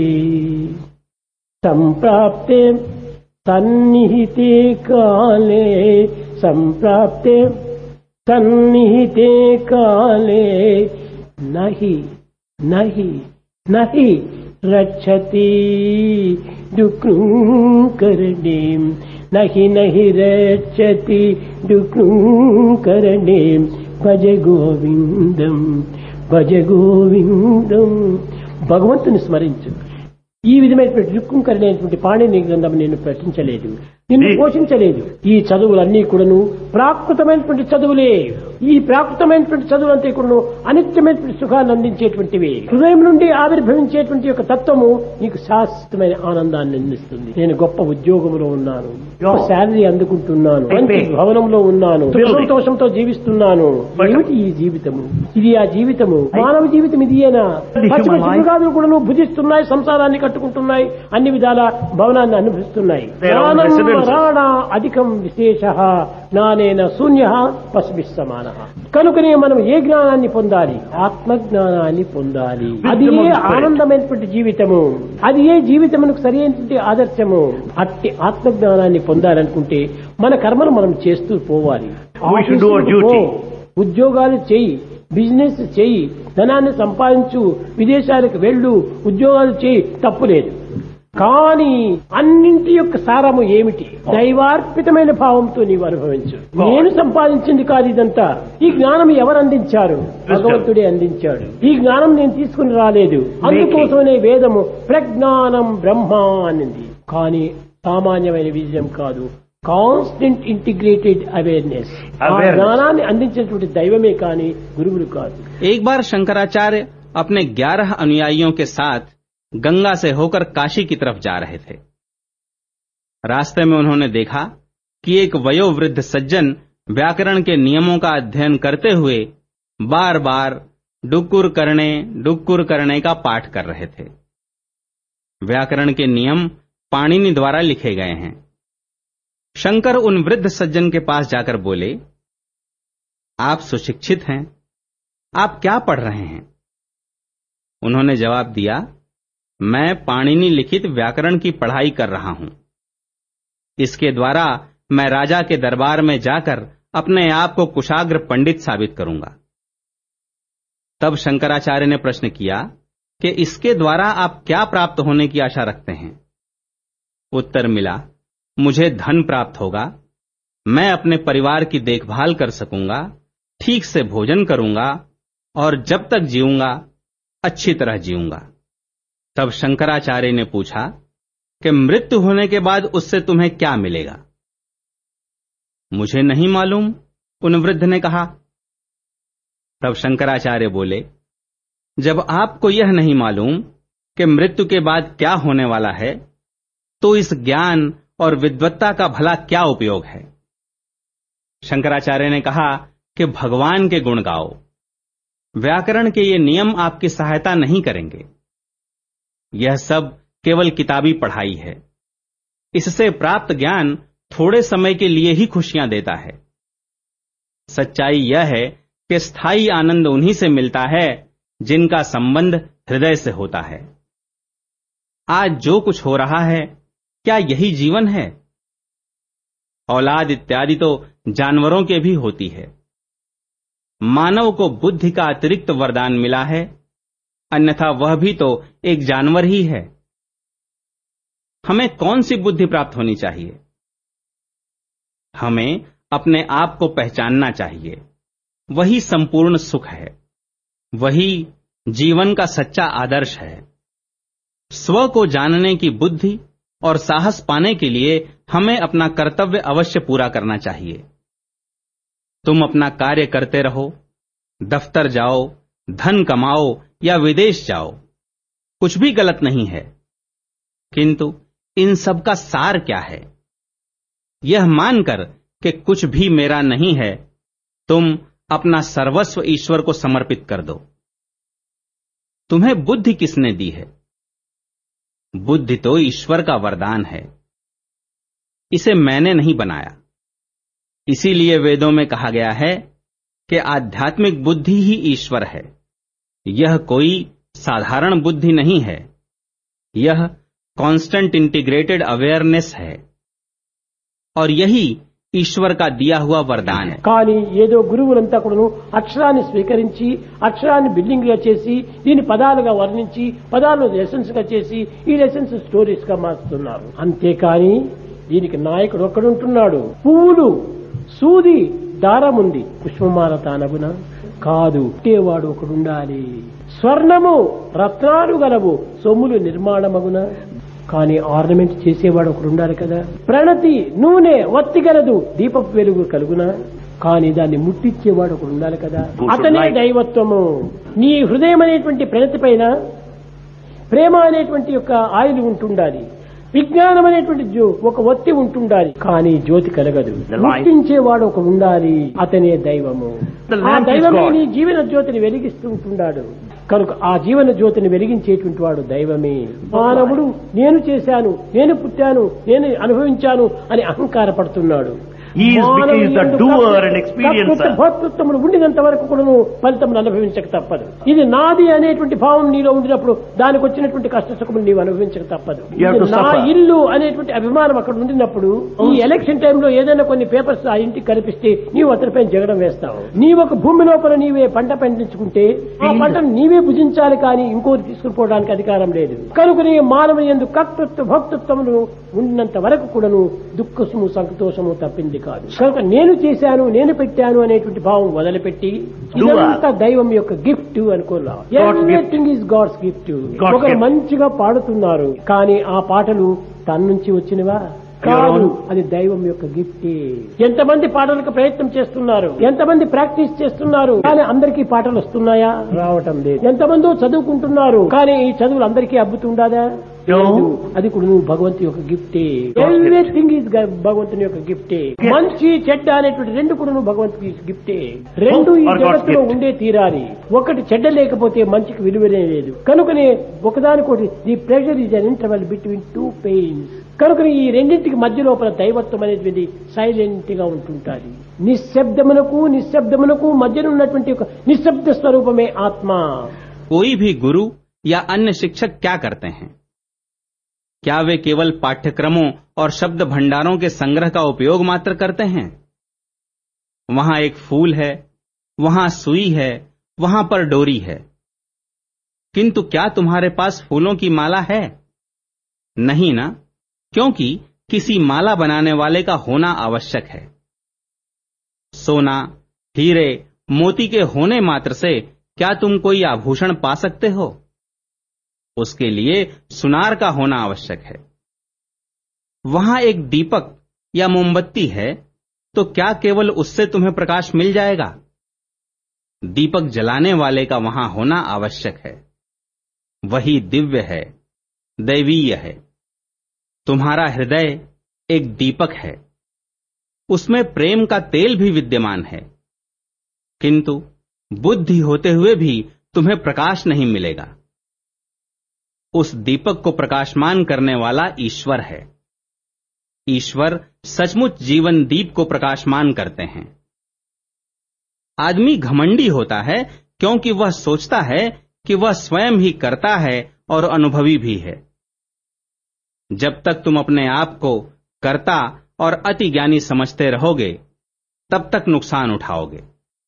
సంప్రాప్తే సన్నిహితే కాలే సంప్రాప్తే సన్నిహితే కాలే నహి నహి నహి రక్షతి డుక్రూకరణీం నహి నహి రక్షతి డుక్రూకరణీం భజ గోవిందం భజ గోవిందం. భగవంతుని స్మరించు. ఈ విధమైనటువంటి రుక్కుంకరణైనటువంటి పాణిని గ్రంథం నేను పఠించలేదు, నిన్ను పోషించలేదు. ఈ చదువులన్నీ కూడాను ప్రాకృతమైనటువంటి చదువులే. ఈ ప్రాకృతమైనటువంటి చదువులంతా కూడాను అనిత్యమైనటువంటి సుఖాన్ని అందించేటువంటివి. హృదయం నుండి ఆవిర్భవించేటువంటి యొక్క తత్వము నీకు శాశ్వతమైన ఆనందాన్ని అందిస్తుంది. నేను గొప్ప ఉద్యోగంలో ఉన్నాను, శాలరీ అందుకుంటున్నాను, మంచి భవనంలో ఉన్నాను, సంతోషంతో జీవిస్తున్నాను. ఏమిటి ఈ జీవితము? ఇది ఆ జీవితము. మానవ జీవితం ఇదియేనా? పశ్చిమ శృంగాదులు కూడా భుజిస్తున్నాయి, సంసారాన్ని కట్టుకుంటున్నాయి, అన్ని విధాల భవనాన్ని అనుభవిస్తున్నాయి. రాణా అధికం విశేష జ్ఞానేన శూన్య పశుభి సమాన. కనుకనే మనం ఏ జ్ఞానాన్ని పొందాలి? ఆత్మజ్ఞానాన్ని పొందాలి. అది ఏ ఆనందమైనటువంటి జీవితము, అది ఏ జీవితమునకు సరైనటువంటి ఆదర్శము. అట్టి ఆత్మజ్ఞానాన్ని పొందాలనుకుంటే మన కర్మను మనం చేస్తూ పోవాలి. We should do our duty. ఉద్యోగాలు చేయి, బిజినెస్ చేయి, ధనాన్ని సంపాదించు, విదేశాలకు వెళ్ళు, ఉద్యోగాలు చేయి, తప్పులేదు. కానీ అన్నింటి యొక్క సారము ఏమిటి? దైవార్పితమైన భావంతో నీవు అనుభవించు. నేను సంపాదించింది కాదు ఇదంతా. ఈ జ్ఞానం ఎవరు అందించారు? భగవంతుడే అందించాడు. ఈ జ్ఞానం నేను తీసుకుని రాలేదు. అందుకోసమనే వేదము ప్రజ్ఞానం బ్రహ్మ అనింది. కానీ సామాన్యమైన విజయం కాదు, కాన్స్టెంట్ ఇంటిగ్రేటెడ్ అవేర్నెస్. ఆ జ్ఞానాన్ని అందించేటువంటి దైవమే కానీ గురువులు కాదు. एक बार शंकराचार्य अपने ग्यारह अनुयायियों के साथ गंगा से होकर काशी की तरफ जा रहे थे. रास्ते में उन्होंने देखा कि एक वयोवृद्ध सज्जन व्याकरण के नियमों का अध्ययन करते हुए बार बार डुक्कुर करने डुक्कुर करने का पाठ कर रहे थे. व्याकरण के नियम पाणिनि द्वारा लिखे गए हैं. शंकर उन वृद्ध सज्जन के पास जाकर बोले, आप सुशिक्षित हैं, आप क्या पढ़ रहे हैं? उन्होंने जवाब दिया, मैं पाणिनि लिखित व्याकरण की पढ़ाई कर रहा हूं. इसके द्वारा मैं राजा के दरबार में जाकर अपने आप को कुशाग्र पंडित साबित करूंगा. तब शंकराचार्य ने प्रश्न किया कि इसके द्वारा आप क्या प्राप्त होने की आशा रखते हैं? उत्तर मिला, मुझे धन प्राप्त होगा, मैं अपने परिवार की देखभाल कर सकूंगा, ठीक से भोजन करूंगा और जब तक जीऊंगा अच्छी तरह जीऊंगा. तब शंकराचार्य ने पूछा कि मृत्यु होने के बाद उससे तुम्हें क्या मिलेगा? मुझे नहीं मालूम, उन वृद्ध ने कहा. तब शंकराचार्य बोले, जब आपको यह नहीं मालूम कि मृत्यु के बाद क्या होने वाला है, तो इस ज्ञान और विद्वत्ता का भला क्या उपयोग है? शंकराचार्य ने कहा कि भगवान के गुण गाओ. व्याकरण के ये नियम आपकी सहायता नहीं करेंगे. यह सब केवल किताबी पढ़ाई है. इससे प्राप्त ज्ञान थोड़े समय के लिए ही खुशियां देता है. सच्चाई यह है कि स्थायी आनंद उन्हीं से मिलता है जिनका संबंध हृदय से होता है. आज जो कुछ हो रहा है, क्या यही जीवन है? औलाद इत्यादि तो जानवरों के भी होती है. मानव को बुद्धि का अतिरिक्त वरदान मिला है, अन्यथा वह भी तो एक जानवर ही है. हमें कौन सी बुद्धि प्राप्त होनी चाहिए? हमें अपने आप को पहचानना चाहिए. वही संपूर्ण सुख है, वही जीवन का सच्चा आदर्श है. स्व को जानने की बुद्धि और साहस पाने के लिए हमें अपना कर्तव्य अवश्य पूरा करना चाहिए. तुम अपना कार्य करते रहो, दफ्तर जाओ, धन कमाओ या विदेश जाओ, कुछ भी गलत नहीं है. किंतु इन सब का सार क्या है? यह मानकर कि कुछ भी मेरा नहीं है, तुम अपना सर्वस्व ईश्वर को समर्पित कर दो. तुम्हें बुद्धि किसने दी है? बुद्धि तो ईश्वर का वरदान है. इसे मैंने नहीं बनाया. इसीलिए वेदों में कहा गया है कि आध्यात्मिक बुद्धि ही ईश्वर है. यह कोई साधारण बुद्धि नहीं है, यह कांस्टेंट इंटीग्रेटेड अवेयरनेस है और यही ఈశ్వర్ కా దియా హువా వరదాన్. కానీ ఏదో గురువులంతా కూడాను అక్షరాన్ని స్వీకరించి అక్షరాన్ని బిల్డింగ్ గా చేసి దీని పదాలుగా వర్ణించి పదాలను లెసన్స్ గా చేసి ఈ లెసన్స్ స్టోరీస్ గా మార్చుతున్నారు. అంతేకాని దీనికి నాయకుడు ఒక్కడుంటున్నాడు. పువ్వులు సూది దారం ఉంది, పుష్పమాల తానగున కాదు, వాడు ఒకడుండాలి. స్వర్ణము రత్నాలు గలవు, సొమ్ములు నిర్మాణమగున కానీ ఆర్నమెంట్ చేసేవాడు ఒకడు ఉండాలి కదా. ప్రణతి నూనె వత్తి గలదు, దీపపు వెలుగు కలుగునా కానీ దాన్ని ముట్టించేవాడు ఒకడు ఉండాలి కదా. అతనే దైవత్వము. నీ హృదయం అనేటువంటి ప్రణతి పైన ప్రేమ అనేటువంటి యొక్క ఆయుధం ఉంటుండాలి, విజ్ఞానం అనేటువంటి ఒక ఒత్తి ఉంటుండాలి, కానీ జ్యోతి కలగదు. ముట్టించేవాడు ఒకడు ఉండాలి, అతనే దైవము. ఆ దైవమే నీ జీవన జ్యోతిని వెలిగిస్తూ ఉంటున్నాడు. కనుక ఆ జీవన జ్యోతిని వెలిగించేటువంటి వాడు దైవమే. మానవుడు నేను చేశాను, నేను పుట్టాను, నేను అనుభవించాను అని అహంకార పడుతున్నాడు. He is became the doer and experiencer. భక్తత్వములు ఉండినంత వరకు కూడా నువ్వు ఫలితములు అనుభవించక తప్పదు. ఇది నాది అనేటువంటి భావం నీలో ఉండినప్పుడు దానికి వచ్చినటువంటి కష్ట సుఖములు నీవు అనుభవించక తప్పదు. ఇది నా ఇల్లు అనేటువంటి అభిమానం అక్కడ ఉండినప్పుడు ఈ ఎలక్షన్ టైంలో ఏదైనా కొన్ని పేపర్స్ ఆ ఇంటికి కనిపిస్తే నీవు అతనిపై జగడం వేస్తావు. నీ ఒక భూమి లోపల నీవే పంట పండించుకుంటే ఆ పంటను నీవే భుజించాలి కానీ ఇంకోటి తీసుకుపోవడానికి అధికారం లేదు. కనుక నీ మానవ యందు కర్తృత్వ భక్తృత్వములు ఉన్నంత వరకు కూడాను దుఃఖము సంతోషము తప్పింది కాదు. కనుక నేను చేశాను, నేను పెట్టాను అనేటువంటి భావం వదిలిపెట్టి ఇదంతా దైవం యొక్క గిఫ్ట్ అనుకోవాలి. Everything is God's gift. ఒకరు మంచిగా పాడుతున్నారు కానీ ఆ పాటలు తన నుంచి వచ్చినవా కాదు, అది దైవం యొక్క గిఫ్ట్. ఎంతమంది పాటలకు ప్రయత్నం చేస్తున్నారు, ఎంతమంది ప్రాక్టీస్ చేస్తున్నారు కానీ అందరికీ పాటలు వస్తున్నాయా? రావటం లేదు. ఎంతమందో చదువుకుంటున్నారు కానీ ఈ చదువులు అందరికీ అబ్బుతుండదా? అది కూడా నువ్వు భగవంతు యొక్క గిఫ్టే. ఎవ్రీథింగ్ ఈజ్ భగవంతుని యొక్క గిఫ్టే. మంచి చెడ్డ అనేటువంటి రెండు కూడా నువ్వు భగవంతుని గిఫ్టే. రెండు ఈ జగత్తులో ఉండే తీరాలి. ఒకటి చెడ్డ లేకపోతే మంచికి విలువనే లేదు. కనుకనే ఒకదానికోటి the pressure is an interval between two pains. కనుక ఈ రెండింటికి మధ్య లోపల దైవత్వం అనేది సైలెంట్ గా ఉంటుంటాది. నిశ్శబ్దమునకు నిశ్శబ్దమునకు మధ్యన ఉన్నటువంటి ఒక నిశ్శబ్ద స్వరూపమే ఆత్మ. कोई भी गुरु या अन्य शिक्षक क्या करते हैं? क्या वे केवल पाठ्यक्रमों और शब्द भंडारों के संग्रह का उपयोग मात्र करते हैं? वहां एक फूल है, वहां सुई है, वहां पर डोरी है, किंतु क्या तुम्हारे पास फूलों की माला है? नहीं ना, क्योंकि किसी माला बनाने वाले का होना आवश्यक है। सोना, हीरे, मोती के होने मात्र से क्या तुम कोई आभूषण पा सकते हो? उसके लिए सुनार का होना आवश्यक है। वहां एक दीपक या मोमबत्ती है तो क्या केवल उससे तुम्हें प्रकाश मिल जाएगा? दीपक जलाने वाले का वहां होना आवश्यक है। वही दिव्य है, दैवीय है। तुम्हारा हृदय एक दीपक है, उसमें प्रेम का तेल भी विद्यमान है, किंतु बुद्धि होते हुए भी तुम्हें प्रकाश नहीं मिलेगा। उस दीपक को प्रकाशमान करने वाला ईश्वर है। ईश्वर सचमुच जीवन दीप को प्रकाशमान करते हैं। आदमी घमंडी होता है क्योंकि वह सोचता है कि वह स्वयं ही करता है और अनुभवी भी है। जब तक तुम अपने आप को कर्ता और अति ज्ञानी समझते रहोगे तब तक नुकसान उठाओगे।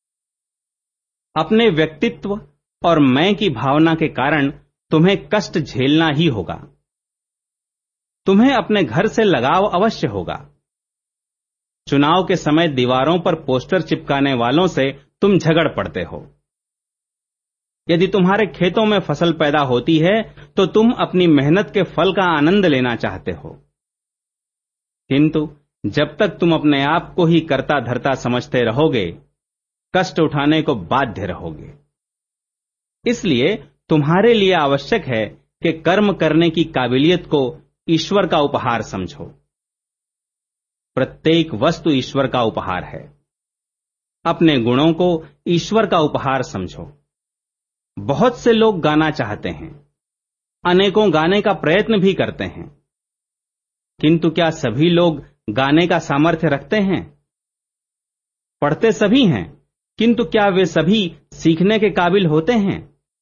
अपने व्यक्तित्व और मैं की भावना के कारण तुम्हें कष्ट झेलना ही होगा। तुम्हें अपने घर से लगाव अवश्य होगा। चुनाव के समय दीवारों पर पोस्टर चिपकाने वालों से तुम झगड़ पड़ते हो। यदि तुम्हारे खेतों में फसल पैदा होती है तो तुम अपनी मेहनत के फल का आनंद लेना चाहते हो, किंतु जब तक तुम अपने आप को ही कर्ता धर्ता समझते रहोगे कष्ट उठाने को बाध्य रहोगे। इसलिए तुम्हारे लिए आवश्यक है कि कर्म करने की काबिलियत को ईश्वर का उपहार समझो। प्रत्येक वस्तु ईश्वर का उपहार है। अपने गुणों को ईश्वर का उपहार समझो। बहुत से लोग गाना चाहते हैं, अनेकों गाने का प्रयत्न भी करते हैं, किंतु क्या सभी लोग गाने का सामर्थ्य रखते हैं? पढ़ते सभी हैं, किंतु क्या वे सभी सीखने के काबिल होते हैं?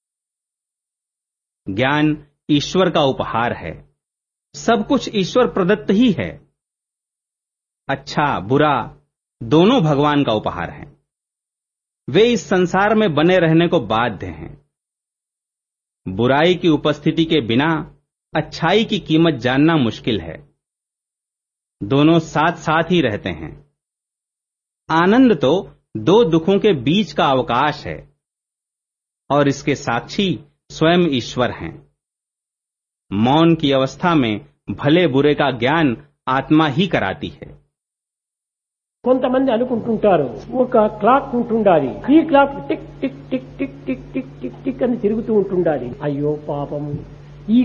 ज्ञान ईश्वर का उपहार है। सब कुछ ईश्वर प्रदत्त ही है। अच्छा बुरा दोनों भगवान का उपहार हैं। वे इस संसार में बने रहने को बाध्य हैं। बुराई की उपस्थिति के बिना अच्छाई की कीमत जानना मुश्किल है। दोनों साथ साथ ही रहते हैं। आनंद तो दो दुखों के बीच का अवकाश है और इसके साक्षी स्वयं ईश्वर हैं। मौन की अवस्था में भले बुरे का ज्ञान आत्मा ही कराती है। కొంతమంది అనుకుంటుంటారు ఒక క్లాక్ ఉంటుండాలి, ఈ clock tick tick tick tick tick tick tick tick అని తిరుగుతూ ఉంటుండాలి. అయ్యో పాపము, ఈ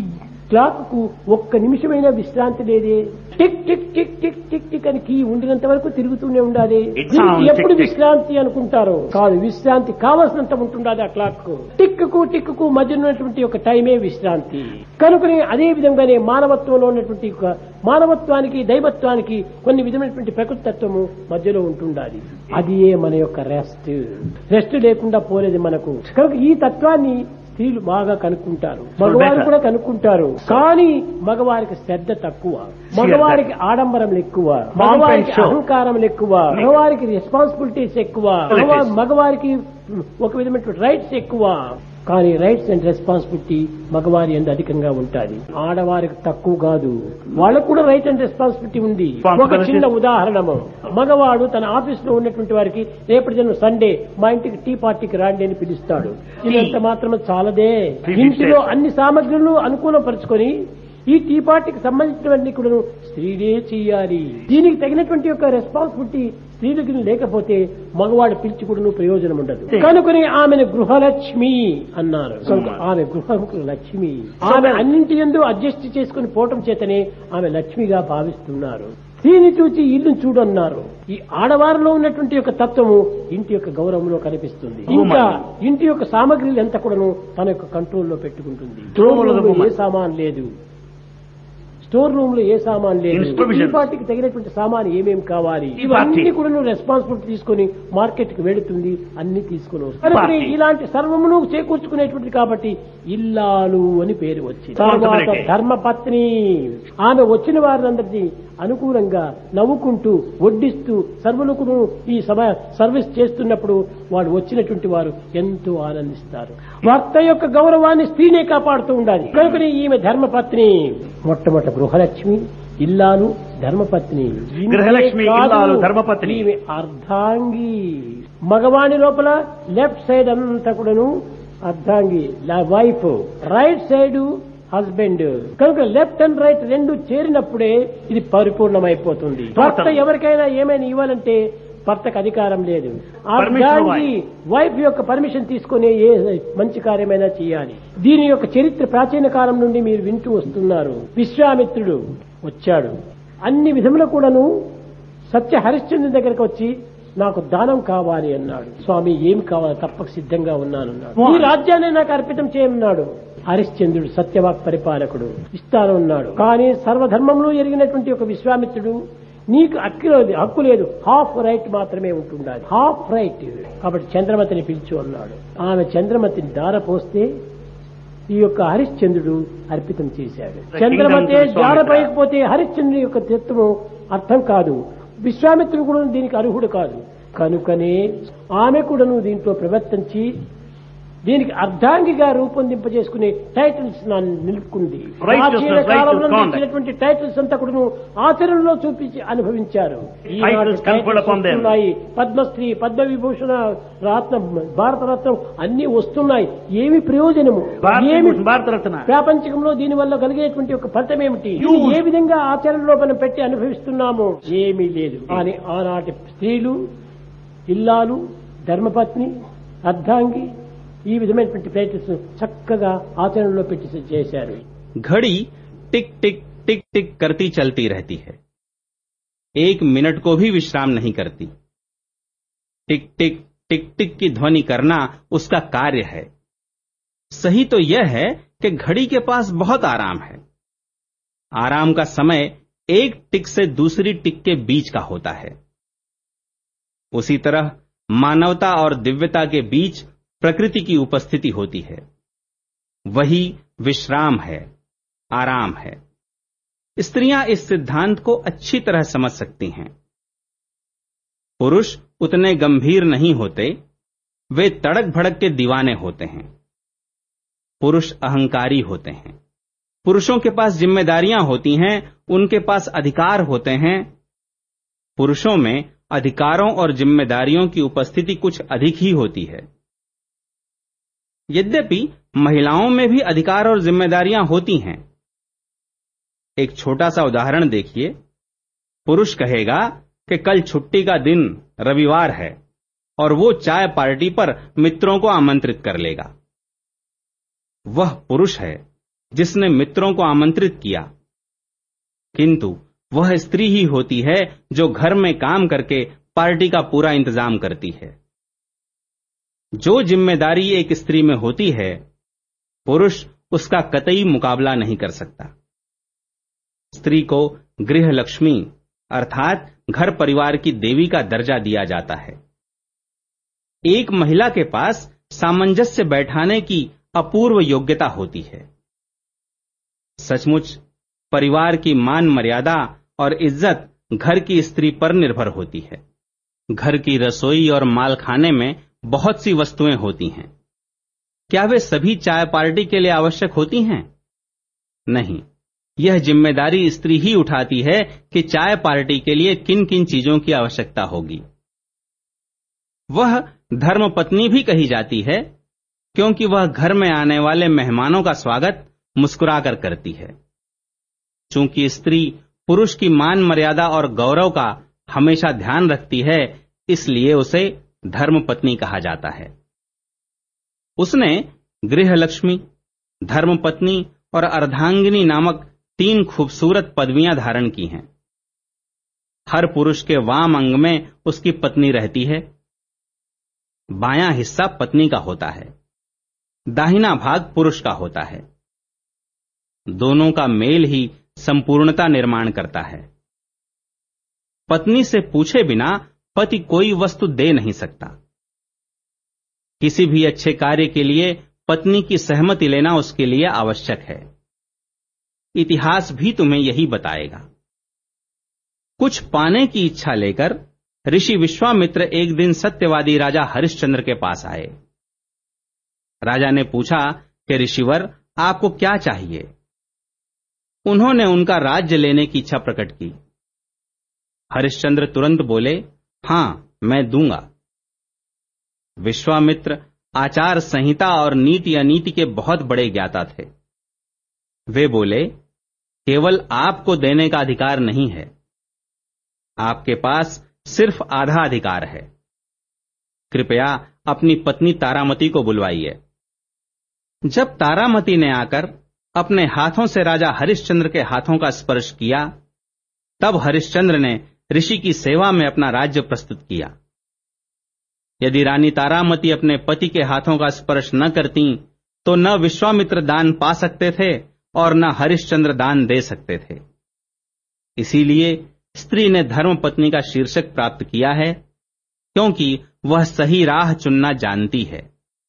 క్లాక్ కు ఒక్క నిమిషమైనా విశ్రాంతి లేదే. Tick tick tick tick tick tick అని కీ ఉండినంత వరకు తిరుగుతూనే ఉండాలి. It దీనికి sounds ఎప్పుడు tick, tick. విశ్రాంతి అనుకుంటారు? కాదు, విశ్రాంతి కావాల్సినంత ఉంటుండాలి ఆ క్లాక్ కు. టిక్ కు టిక్ కు మధ్య ఉన్నటువంటి ఒక టైమే విశ్రాంతి. కనుకనే అదే విధంగానే మానవత్వంలో ఉన్నటువంటి ఒక మానవత్వానికి దైవత్వానికి కొన్ని విధమైనటువంటి ప్రకృతి తత్వము మధ్యలో ఉంటుండాలి. అది మన యొక్క రెస్ట్. రెస్ట్ లేకుండా పోలేదు మనకు. కనుక ఈ తత్వాన్ని స్త్రీలు బాగా కనుక్కుంటారు, మగవారు కూడా కనుక్కుంటారు. కానీ మగవారికి శ్రద్ధ తక్కువ, మగవారికి ఆడంబరం ఎక్కువ, మగవారికి అహంకారం ఎక్కువ, మగవారికి రెస్పాన్సిబిలిటీస్ ఎక్కువ, మగవా- మగవారికి ఒక విధమైన రైట్స్ ఎక్కువ. కానీ రైట్స్ అండ్ రెస్పాన్సిబిలిటీ మగవారి ఎందు అధికంగా ఉంటాయి, ఆడవారికి తక్కువ కాదు. వాళ్ళకు కూడా రైట్ అండ్ రెస్పాన్సిబిలిటీ ఉంది. ఒక చిన్న ఉదాహరణము, మగవాడు తన ఆఫీస్ లో ఉన్నటువంటి వారికి రేపటి దినం సండే మా ఇంటికి టీ పార్టీకి రాండి అని పిలుస్తాడు. ఇదంత మాత్రమే చాలదే. ఇంటిలో అన్ని సామగ్రులను అనుకూలపరుచుకొని ఈ టీ పార్టీకి సంబంధించినవన్నీ కూడా స్త్రీలే చేయాలి. దీనికి తగినటువంటి యొక్క రెస్పాన్సిబిలిటీ స్త్రీలకు లేకపోతే మగవాడు పిలిచి కూడా ప్రయోజనం ఉండదు. కనుకని ఆమెను గృహలక్ష్మి అన్నారు. కనుక ఆమె గృహ లక్ష్మి. ఆమె అన్నింటి యందు అడ్జస్ట్ చేసుకుని పోవటం చేతనే ఆమె లక్ష్మిగా భావిస్తున్నారు. స్త్రీని చూచి ఇల్లు చూడన్నారు. ఈ ఆడవారిలో ఉన్నటువంటి యొక్క తత్వము ఇంటి యొక్క గౌరవంలో కనిపిస్తుంది. ఇంకా ఇంటి యొక్క సామగ్రిలు ఎంత కూడాను తన యొక్క కంట్రోల్లో పెట్టుకుంటుంది. ఏ సామాన్ లేదు, స్టోర్ రూమ్ లో ఏ సామాన్ లేదు, ఈ పార్టీకి తగినటువంటి సామాన్ ఏమేమి కావాలి ఇవన్నీ కూడా రెస్పాన్సిబిలిటీ తీసుకుని మార్కెట్ కి వెళుతుంది, అన్ని తీసుకుని వస్తుంది. ఇలాంటి సర్వమును చేకూర్చుకునేటువంటి కాబట్టి ఇల్లాలు అని పేరు వచ్చింది. తర్వాత ధర్మపత్ని. ఆమె వచ్చిన వారినందరినీ అనుకూలంగా నవ్వుకుంటూ వడ్డిస్తూ సర్వులకు ఈ సభ సర్వీస్ చేస్తున్నప్పుడు వాడు వచ్చినటువంటి వారు ఎంతో ఆనందిస్తారు. భర్త యొక్క గౌరవాన్ని స్త్రీనే కాపాడుతూ ఉండాలి. కనుకనే ఈమె ధర్మపత్ని. మొట్టమొదటి గృహలక్ష్మి, ఇల్లాలు, ధర్మపత్ని. గృహలక్ష్మి, ఇల్లాలు, ధర్మపత్ని. ఈమె అర్ధాంగి. మగవాణి లోపల లెఫ్ట్ సైడ్ అంతా కూడాను అర్ధాంగి వైఫ్, రైట్ సైడ్ హస్బెండ్. కనుక లెఫ్ట్ అండ్ రైట్ రెండు చేరినప్పుడే ఇది పరిపూర్ణమైపోతుంది. భర్త ఎవరికైనా ఏమైనా ఇవ్వాలంటే భర్తకు అధికారం లేదు. అర్ధాంగి వైఫ్ యొక్క పర్మిషన్ తీసుకుని ఏ మంచి కార్యమైనా చేయాలి. దీని యొక్క చరిత్ర ప్రాచీన కాలం నుండి మీరు వింటూ వస్తున్నారు. విశ్వామిత్రుడు వచ్చాడు, అన్ని విధములు కూడాను సత్య హరిశ్చంద్రుని దగ్గరకు వచ్చి నాకు దానం కావాలి అన్నాడు. స్వామి ఏం కావాలి, తప్పక సిద్ధంగా ఉన్నానన్నాడు. ఈ రాజ్యాన్ని నాకు అర్పితం చేయమన్నాడు. హరిశ్చంద్రుడు సత్యవాక్ పరిపాలకుడు, ఇస్తానన్నాడు. కానీ సర్వధర్మంలో ఎరిగినటువంటి ఒక విశ్వామిత్రుడు నీకు హక్కు హక్కు లేదు, హాఫ్ రైట్ మాత్రమే ఉంటుండాలి, హాఫ్ రైట్. కాబట్టి చంద్రమతిని పిలుచు అన్నాడు. ఆమె చంద్రమతిని దారపోస్తే ఈ యొక్క హరిశ్చంద్రుడు అర్పితం చేశాడు. చంద్రమతే దారపైకపోతే హరిశ్చంద్రుడి యొక్క తత్వము అర్థం కాదు. విశ్వామిత్రుడు కూడా దీనికి అర్హుడు కాదు. కనుకనే ఆమె కూడాను దీంట్లో ప్రవర్తించి దీనికి అర్ధాంగిగా రూపొందింపజేసుకునే టైటిల్స్ నిలుపుకుంది. ప్రాచీన కాలంలో ఇచ్చినటువంటి టైటిల్స్ అంతా కూడా ఆచరణలో చూపించి అనుభవించారు. వస్తున్నాయి, పద్మశ్రీ, పద్మవిభూషణ, రత్నం, భారతరత్నం అన్ని వస్తున్నాయి. ఏమి ప్రయోజనము, ఏమి ప్రాపంచికంలో దీని వల్ల కలిగేటువంటి ఒక ఫలితం ఏమిటి, ఏ విధంగా ఆచరణలో మనం పెట్టి అనుభవిస్తున్నామో ఏమీ లేదు. కానీ ఆనాటి స్త్రీలు, ఇల్లాలు, ధర్మపత్ని, అర్ధాంగి ఈ విధమైనటువంటి టైటిల్స్ చక్కగా ఆచరణలో పెట్టి చేశారు. घड़ी टिक टिक टिक टिक करती चलती रहती है, एक मिनट को भी विश्राम नहीं करती. टिक टिक टिक टिक की ध्वनि करना उसका कार्य है. सही तो यह है कि घड़ी के पास बहुत आराम है. आराम का समय एक टिक से दूसरी टिक के बीच का होता है. उसी तरह मानवता और दिव्यता के बीच प्रकृति की उपस्थिति होती है. वही विश्राम है, आराम है. स्त्रियां इस सिद्धांत को अच्छी तरह समझ सकती हैं. पुरुष उतने गंभीर नहीं होते, वे तड़क भड़क के दीवाने होते हैं. पुरुष अहंकारी होते हैं. पुरुषों के पास जिम्मेदारियां होती हैं, उनके पास अधिकार होते हैं. पुरुषों में अधिकारों और जिम्मेदारियों की उपस्थिति कुछ अधिक ही होती है. यद्यपि महिलाओं में भी अधिकार और जिम्मेदारियां होती हैं. एक छोटा सा उदाहरण देखिए. पुरुष कहेगा कि कल छुट्टी का दिन रविवार है और वो चाय पार्टी पर मित्रों को आमंत्रित कर लेगा. वह पुरुष है जिसने मित्रों को आमंत्रित किया, किंतु वह स्त्री ही होती है जो घर में काम करके पार्टी का पूरा इंतजाम करती है। जो जिम्मेदारी एक स्त्री में होती है, पुरुष उसका कतई मुकाबला नहीं कर सकता। स्त्री को गृह लक्ष्मी अर्थात घर परिवार की देवी का दर्जा दिया जाता है। एक महिला के पास सामंजस्य बैठाने की अपूर्व योग्यता होती है। सचमुच परिवार की मान मर्यादा और इज्जत घर की स्त्री पर निर्भर होती है। घर की रसोई और मालखाने में बहुत सी वस्तुएं होती हैं। क्या वे सभी चाय पार्टी के लिए आवश्यक होती हैं? नहीं, यह जिम्मेदारी स्त्री ही उठाती है कि चाय पार्टी के लिए किन किन चीजों की आवश्यकता होगी। वह धर्मपत्नी भी कही जाती है क्योंकि वह घर में आने वाले मेहमानों का स्वागत मुस्कुराकर करती है। चूंकि स्त्री पुरुष की मान मर्यादा और गौरव का हमेशा ध्यान रखती है, इसलिए उसे धर्मपत्नी कहा जाता है। उसने गृहलक्ष्मी, धर्मपत्नी और अर्धांगिनी नामक तीन खूबसूरत पदवियां धारण की हैं। हर पुरुष के वाम अंग में उसकी पत्नी रहती है। बायां हिस्सा पत्नी का होता है, दाहिना भाग पुरुष का होता है। दोनों का मेल ही संपूर्णता निर्माण करता है। पत्नी से पूछे बिना पति कोई वस्तु दे नहीं सकता। किसी भी अच्छे कार्य के लिए पत्नी की सहमति लेना उसके लिए आवश्यक है। इतिहास भी तुम्हें यही बताएगा। कुछ पाने की इच्छा लेकर ऋषि विश्वामित्र एक दिन सत्यवादी राजा हरिश्चंद्र के पास आए। राजा ने पूछा कि ऋषिवर, आपको क्या चाहिए? उन्होंने उनका राज्य लेने की इच्छा प्रकट की। हरिश्चंद्र तुरंत बोले, हां, मैं दूंगा। विश्वामित्र आचार संहिता और नीति अनीति के बहुत बड़े ज्ञाता थे। वे बोले, केवल आपको देने का अधिकार नहीं है, आपके पास सिर्फ आधा अधिकार है। कृपया अपनी पत्नी तारामती को बुलवाइए। जब तारामती ने आकर अपने हाथों से राजा हरिश्चंद्र के हाथों का स्पर्श किया, तब हरिश्चंद्र ने ऋषि की सेवा में अपना राज्य प्रस्तुत किया। यदि रानी तारामती अपने पति के हाथों का स्पर्श न करती तो न विश्वामित्र दान पा सकते थे और न हरिश्चंद्र दान दे सकते थे। इसीलिए स्त्री ने धर्मपत्नी का शीर्षक प्राप्त किया है, क्योंकि वह सही राह चुनना जानती है।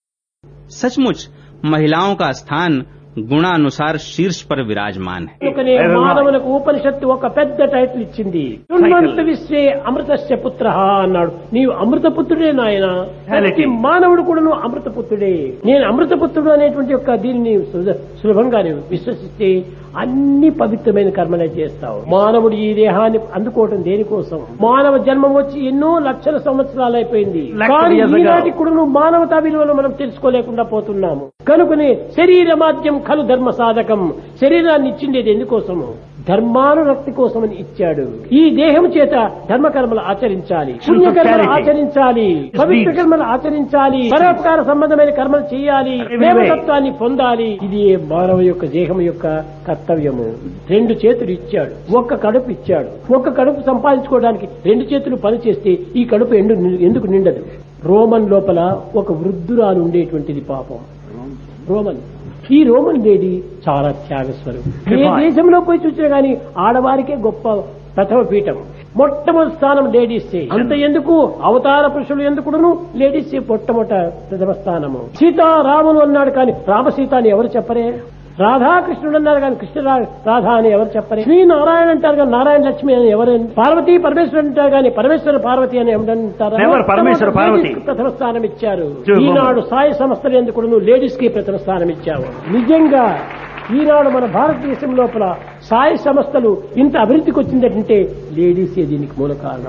सचमुच महिलाओं का स्थान గుణానుసార్ శీర్ష్ पर विराजमान है। మానవులకు ఉపనిషత్తు ఒక పెద్ద టైటిల్ ఇచ్చింది, శృణ్వంత విశ్వే అమృతస్య పుత్రః అన్నాడు. నీవు అమృతపుత్రుడే నాయన. ప్రతి మానవుడు కూడాను అమృతపుత్రుడే. నేను అమృతపుత్రుడు అనేటువంటి యొక్క దీనిని సులభంగా విశ్వసిస్తే అన్ని పవిత్రమైన కర్మలే చేస్తావు. మానవుడు ఈ దేహాన్ని అందుకోవటం దేనికోసం? మానవ జన్మం వచ్చి ఎన్నో లక్షల సంవత్సరాలు అయిపోయింది. కానీ ఈనాటి కూడా మానవతా విలువలు మనం తెలుసుకోలేకుండా పోతున్నాము. కనుకనే శరీర మాధ్యం ఖలు ధర్మ సాధకం. శరీరాన్ని ఇచ్చిండేది ఎందుకోసము? ధర్మానురక్తి కోసమని ఇచ్చాడు. ఈ దేహం చేత ధర్మకర్మలు ఆచరించాలి, పుణ్యకర్మలు ఆచరించాలి, పవిత్ర కర్మలు ఆచరించాలి, పరోపకార సంబంధమైన కర్మలు చేయాలి, దేవతత్వాన్ని పొందాలి. ఇది మానవ యొక్క దేహం యొక్క కర్తవ్యము. రెండు చేతులు ఇచ్చాడు, ఒక్క కడుపు ఇచ్చాడు. ఒక్క కడుపు సంపాదించుకోవడానికి రెండు చేతులు పనిచేస్తే ఈ కడుపు ఎండు ఎందుకు నిండదు? రోమన్ లోపల ఒక వృద్ధురాలు ఉండేటువంటిది పాపం. రోమన్ ఈ రోమన్ లేడీ చాలా త్యాగస్వరం. ఏ దేశంలో పోయి చూసినా గానీ ఆడవారికే గొప్ప ప్రథమ పీఠం, మొట్టమొదటి స్థానం లేడీసే. అంత ఎందుకు అవతార పురుషులు ఎందుకును లేడీసే మొట్టమొదట ప్రథమ స్థానము. సీతారాములు అన్నాడు కానీ రామసీత అని ఎవరు చెప్పరే. రాధాకృష్ణుడు అన్నారు కానీ కృష్ణ రాధా అని ఎవరు చెప్పరే. శ్రీ నారాయణ అంటారు కానీ నారాయణ లక్ష్మి అని ఎవరు. పార్వతీ పరమేశ్వరు అంటారు కానీ పరమేశ్వర పార్వతి అని ఎవరంటారు. ప్రథమ స్థానం ఇచ్చారు. ఈనాడు సాయి సంస్థలు ఎందుకు లేడీస్ కి ప్రథమ స్థానం ఇచ్చావు. నిజంగా ఈనాడు మన భారతదేశం లోపల సాయి సంస్థలు ఇంత అభివృద్ధికి వచ్చిందంటే లేడీసే దీనికి మూల కారణం.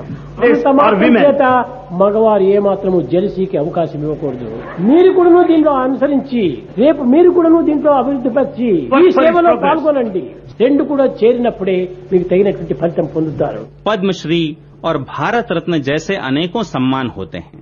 చేత మగవారు ఏమాత్రము జెలసీకి అవకాశం ఇవ్వకూడదు. మీరు కూడా దీంట్లో అనుసరించి రేపు మీరు కూడా దీంట్లో అభివృద్ధి పరిచి ఈ సేవలో పాల్గొనండి. రెండు కూడా చేరినప్పుడే మీకు తగినటువంటి ఫలితం పొందుతారు. पद्मश्री और भारत रत्न जैसे अनेकों सम्मान होते हैं,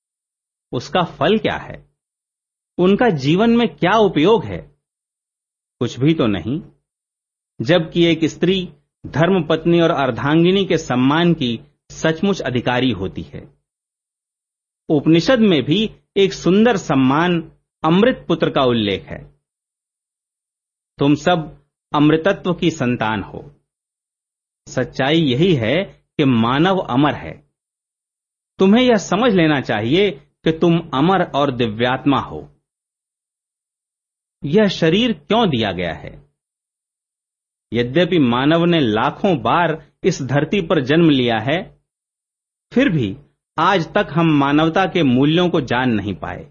उसका फल क्या है? उनका जीवन में क्या उपयोग है? कुछ भी तो नहीं, जबकि एक स्त्री धर्मपत्नी और अर्धांगिनी के सम्मान की सचमुच अधिकारी होती है। उपनिषद में भी एक सुंदर सम्मान अमृत पुत्र का उल्लेख है। तुम सब अमृतत्व की संतान हो। सच्चाई यही है कि मानव अमर है। तुम्हें यह समझ लेना चाहिए कि तुम अमर और दिव्यात्मा हो। यह शरीर क्यों दिया गया है? यद्यपि मानव ने लाखों बार इस धरती पर जन्म लिया है, फिर भी आज तक हम मानवता के मूल्यों को जान नहीं पाए।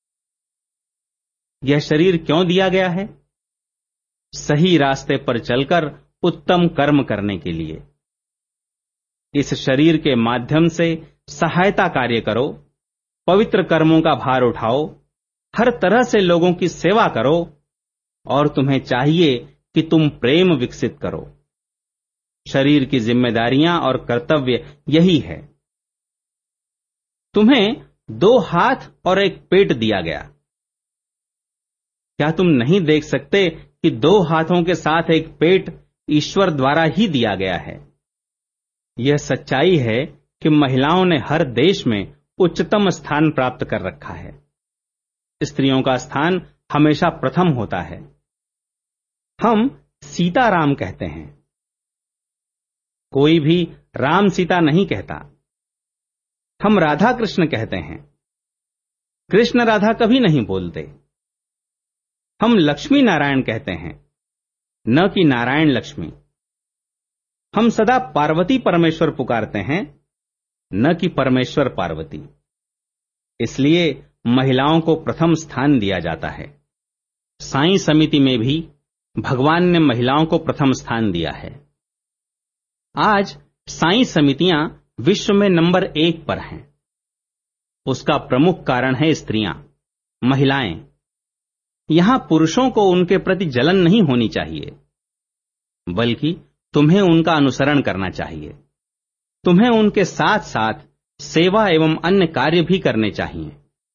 यह शरीर क्यों दिया गया है? सही रास्ते पर चलकर उत्तम कर्म करने के लिए। इस शरीर के माध्यम से सहायता कार्य करो, पवित्र कर्मों का भार उठाओ, हर तरह से लोगों की सेवा करो, और तुम्हें चाहिए कि तुम प्रेम विकसित करो। शरीर की जिम्मेदारियां और कर्तव्य यही है। तुम्हें दो हाथ और एक पेट दिया गया। क्या तुम नहीं देख सकते कि दो हाथों के साथ एक पेट ईश्वर द्वारा ही दिया गया है? यह सच्चाई है कि महिलाओं ने हर देश में उच्चतम स्थान प्राप्त कर रखा है। स्त्रियों का स्थान हमेशा प्रथम होता है। हम सीताराम कहते हैं, कोई भी राम सीता नहीं कहता। हम राधा कृष्ण कहते हैं, कृष्ण राधा कभी नहीं बोलते। हम लक्ष्मी नारायण कहते हैं, न कि नारायण लक्ष्मी। हम सदा पार्वती परमेश्वर पुकारते हैं, न कि परमेश्वर पार्वती। इसलिए महिलाओं को प्रथम स्थान दिया जाता है। साईं समिति में भी भगवान ने महिलाओं को प्रथम स्थान दिया है। आज साईं समितियां विश्व में नंबर एक पर हैं। उसका प्रमुख कारण है स्त्रियां, महिलाएं। यहां पुरुषों को उनके प्रति जलन नहीं होनी चाहिए, बल्कि तुम्हें उनका अनुसरण करना चाहिए। तुम्हें उनके साथ साथ सेवा एवं अन्य कार्य भी करने चाहिए।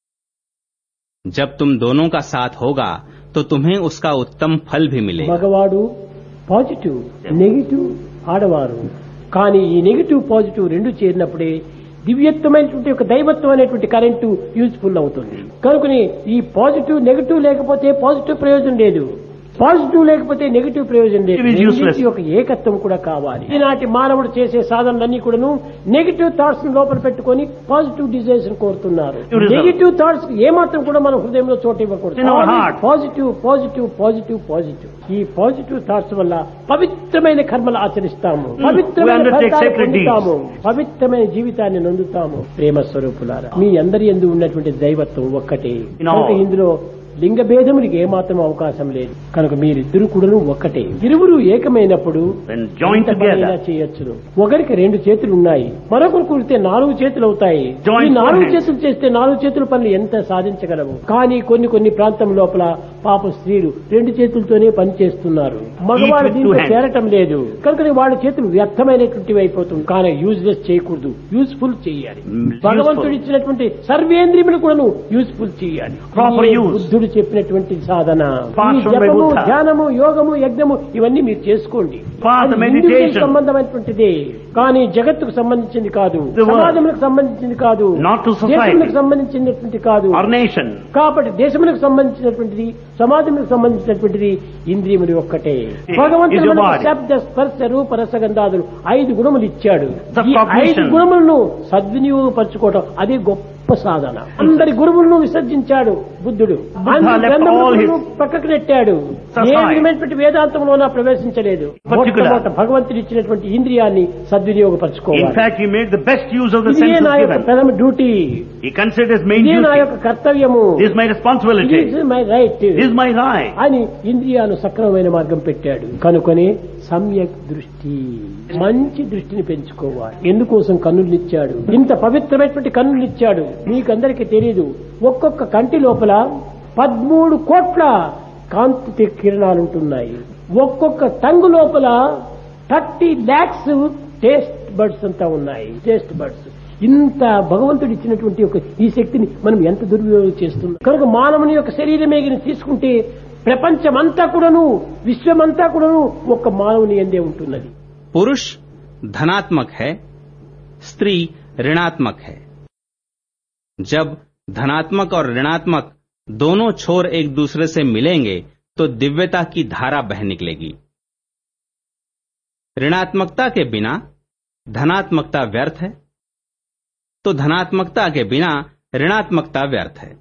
जब तुम दोनों का साथ होगा तो तुम्हें उसका उत्तम फल भी मिलेगा। మగవాడు పాజిటివ్, నెగిటివ్ ఆడవారు. కానీ ఈ నెగిటివ్ పాజిటివ్ రెండు చేరినప్పుడే దివ్యత్వమైనటువంటి ఒక దైవత్వం అనేటువంటి కరెంటు యూజ్ఫుల్ అవుతుంది. కనుకని ఈ పాజిటివ్ నెగిటివ్ లేకపోతే పాజిటివ్ ప్రయోజనం లేదు, పాజిటివ్ లేకపోతే నెగిటివ్ ప్రయోజనం లేదు. రెండింటి యొక్క ఏకత్వం కూడా కావాలి. ఈనాటి మానవుడు చేసే సాధనలన్నీ కూడాను నెగిటివ్ థాట్స్ లోపల పెట్టుకొని పాజిటివ్ డిజైర్స్ కోరుతున్నారు. నెగిటివ్ థాట్స్ ఏమాత్రం కూడా మన హృదయంలో చోటు ఇవ్వకూడదు. Positive positive positive positive. ఈ పాజిటివ్ థాట్స్ వల్ల పవిత్రమైన కర్మలు ఆచరిస్తాము, పవిత్రమైన ఫలితాలు పొందుతాము, పవిత్రమైన జీవితాన్ని నందుతాము. ప్రేమ స్వరూపులారా, మీ అందరి యందు ఉన్నటువంటి దైవత్వం ఒక్కటే. ఇందులో లింగ భేదములకు ఏమాత్రం అవకాశం లేదు. కనుక మీరిద్దరు కూడా ఒక్కటే. ఇరువురు ఏకమైనప్పుడు చేయొచ్చును. ఒకరికి రెండు చేతులు ఉన్నాయి, మరొకరు కుడితే నాలుగు చేతులు అవుతాయి. ఈ నాలుగు చేతులు చేస్తే నాలుగు చేతుల పనులు ఎంత సాధించగలవు. కానీ కొన్ని కొన్ని ప్రాంతం లోపల పాప స్త్రీలు రెండు చేతులతోనే పని చేస్తున్నారు. మగవారు దీంట్లో చేరటం లేదు. కనుక వాళ్ళ చేతులు వ్యర్థమైనటువంటివి అయిపోతుంది. కానీ యూజ్లెస్ చేయకూడదు, యూజ్ఫుల్ చేయాలి. భగవంతుడు ఇచ్చినటువంటి సర్వేంద్రియములు కూడా యూజ్ఫుల్ చేయాలి. బుద్ధుడు చెప్పినటువంటి సాధన, జపము, ధ్యానము, యోగము, యజ్ఞము ఇవన్నీ మీరు చేసుకోండి. సంబంధమైనటువంటిది, కానీ జగత్తుకు సంబంధించింది కాదు, సమాజములకు సంబంధించింది కాదు, దేశములకు సంబంధించినటువంటి కాదు. కాబట్టి దేశములకు సంబంధించినటువంటిది, సమాజములకు సంబంధించినటువంటిది ఇంద్రియములు ఒక్కటే. భగవంతుడు శబ్ద స్పర్శ రూప రసగంధాదులు ఐదు గుణములు ఇచ్చాడు. ఈ ఐదు గుణములను సద్వినియోగపరచుకోవడం అది గొప్ప సాధన. అందరి గురువులను విసర్జించాడు బుద్ధుడు. పక్కకు నెట్టాడు. ఏ విధమైనటువంటి వేదాంతంలోనా ప్రవేశించలేదు. భగవంతుడు ఇచ్చినటువంటి ఇంద్రియాన్ని సద్వినియోగపరచుకోవాలి. ప్రథమ డ్యూటీ, ఇదే నా యొక్క కర్తవ్యము, మై రైట్ అని ఇంద్రియాలు సక్రమమైన మార్గం పెట్టాడు. కనుకొని సమ్యక్ దృష్టి, మంచి దృష్టిని పెంచుకోవాలి. ఎందుకోసం కన్నులనిచ్చాడు? ఇంత పవిత్రమైనటువంటి కన్నులనిచ్చాడు. మీకందరికీ తెలియదు, ఒక్కొక్క కంటి లోపల పదమూడు కోట్ల కాంతి కిరణాలుంటున్నాయి. ఒక్కొక్క టంగు లోపల థర్టీ లాక్స్ టేస్ట్ బర్డ్స్ అంతా ఉన్నాయి. Taste birds. ఇంత భగవంతుడు ఇచ్చినటువంటి ఒక ఈ శక్తిని మనం ఎంత దుర్వినియోగం చేస్తున్నాం. కనుక మానవుని యొక్క శరీరమే తీసుకుంటే ప్రపంచమంతా కూడాను విశ్వమంతా కూడాను ఒక్క మానవుని యందే ఉంటున్నది. पुरुष धनात्मक है, स्त्री ऋणात्मक है. जब धनात्मक और ऋणात्मक दोनों छोर एक दूसरे से मिलेंगे तो दिव्यता की धारा बह निकलेगी. ऋणात्मकता के बिना धनात्मकता व्यर्थ है, तो धनात्मकता के बिना ऋणात्मकता व्यर्थ है.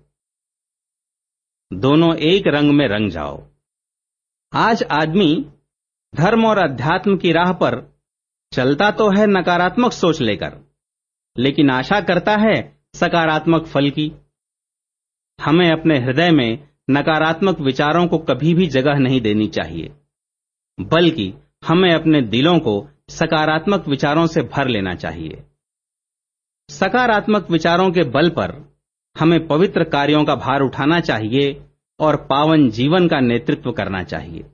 दोनों एक रंग में रंग जाओ. आज आदमी धर्म और अध्यात्म की राह पर चलता तो है नकारात्मक सोच लेकर, लेकिन आशा करता है सकारात्मक फल की. हमें अपने हृदय में नकारात्मक विचारों को कभी भी जगह नहीं देनी चाहिए, बल्कि हमें अपने दिलों को सकारात्मक विचारों से भर लेना चाहिए. सकारात्मक विचारों के बल पर हमें पवित्र कार्यों का भार उठाना चाहिए और पावन जीवन का नेतृत्व करना चाहिए.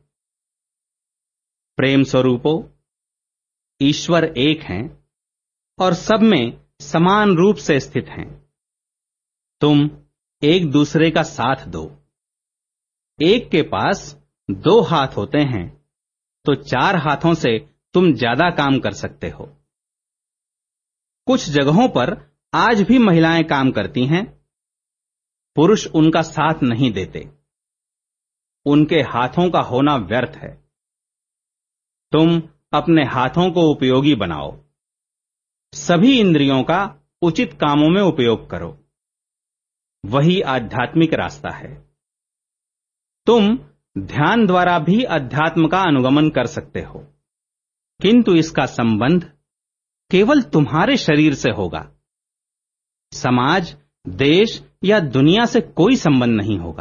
प्रेम स्वरूपो, ईश्वर एक हैं और सब में समान रूप से स्थित हैं. तुम एक दूसरे का साथ दो. एक के पास दो हाथ होते हैं तो चार हाथों से तुम ज्यादा काम कर सकते हो. कुछ जगहों पर आज भी महिलाएं काम करती हैं, पुरुष उनका साथ नहीं देते. उनके हाथों का होना व्यर्थ है. तुम अपने हाथों को उपयोगी बनाओ. सभी इंद्रियों का उचित कामों में उपयोग करो. वही आध्यात्मिक रास्ता है. तुम ध्यान द्वारा भी अध्यात्म का अनुगमन कर सकते हो, किंतु इसका संबंध केवल तुम्हारे शरीर से होगा. समाज, देश या दुनिया से कोई संबंध नहीं होगा.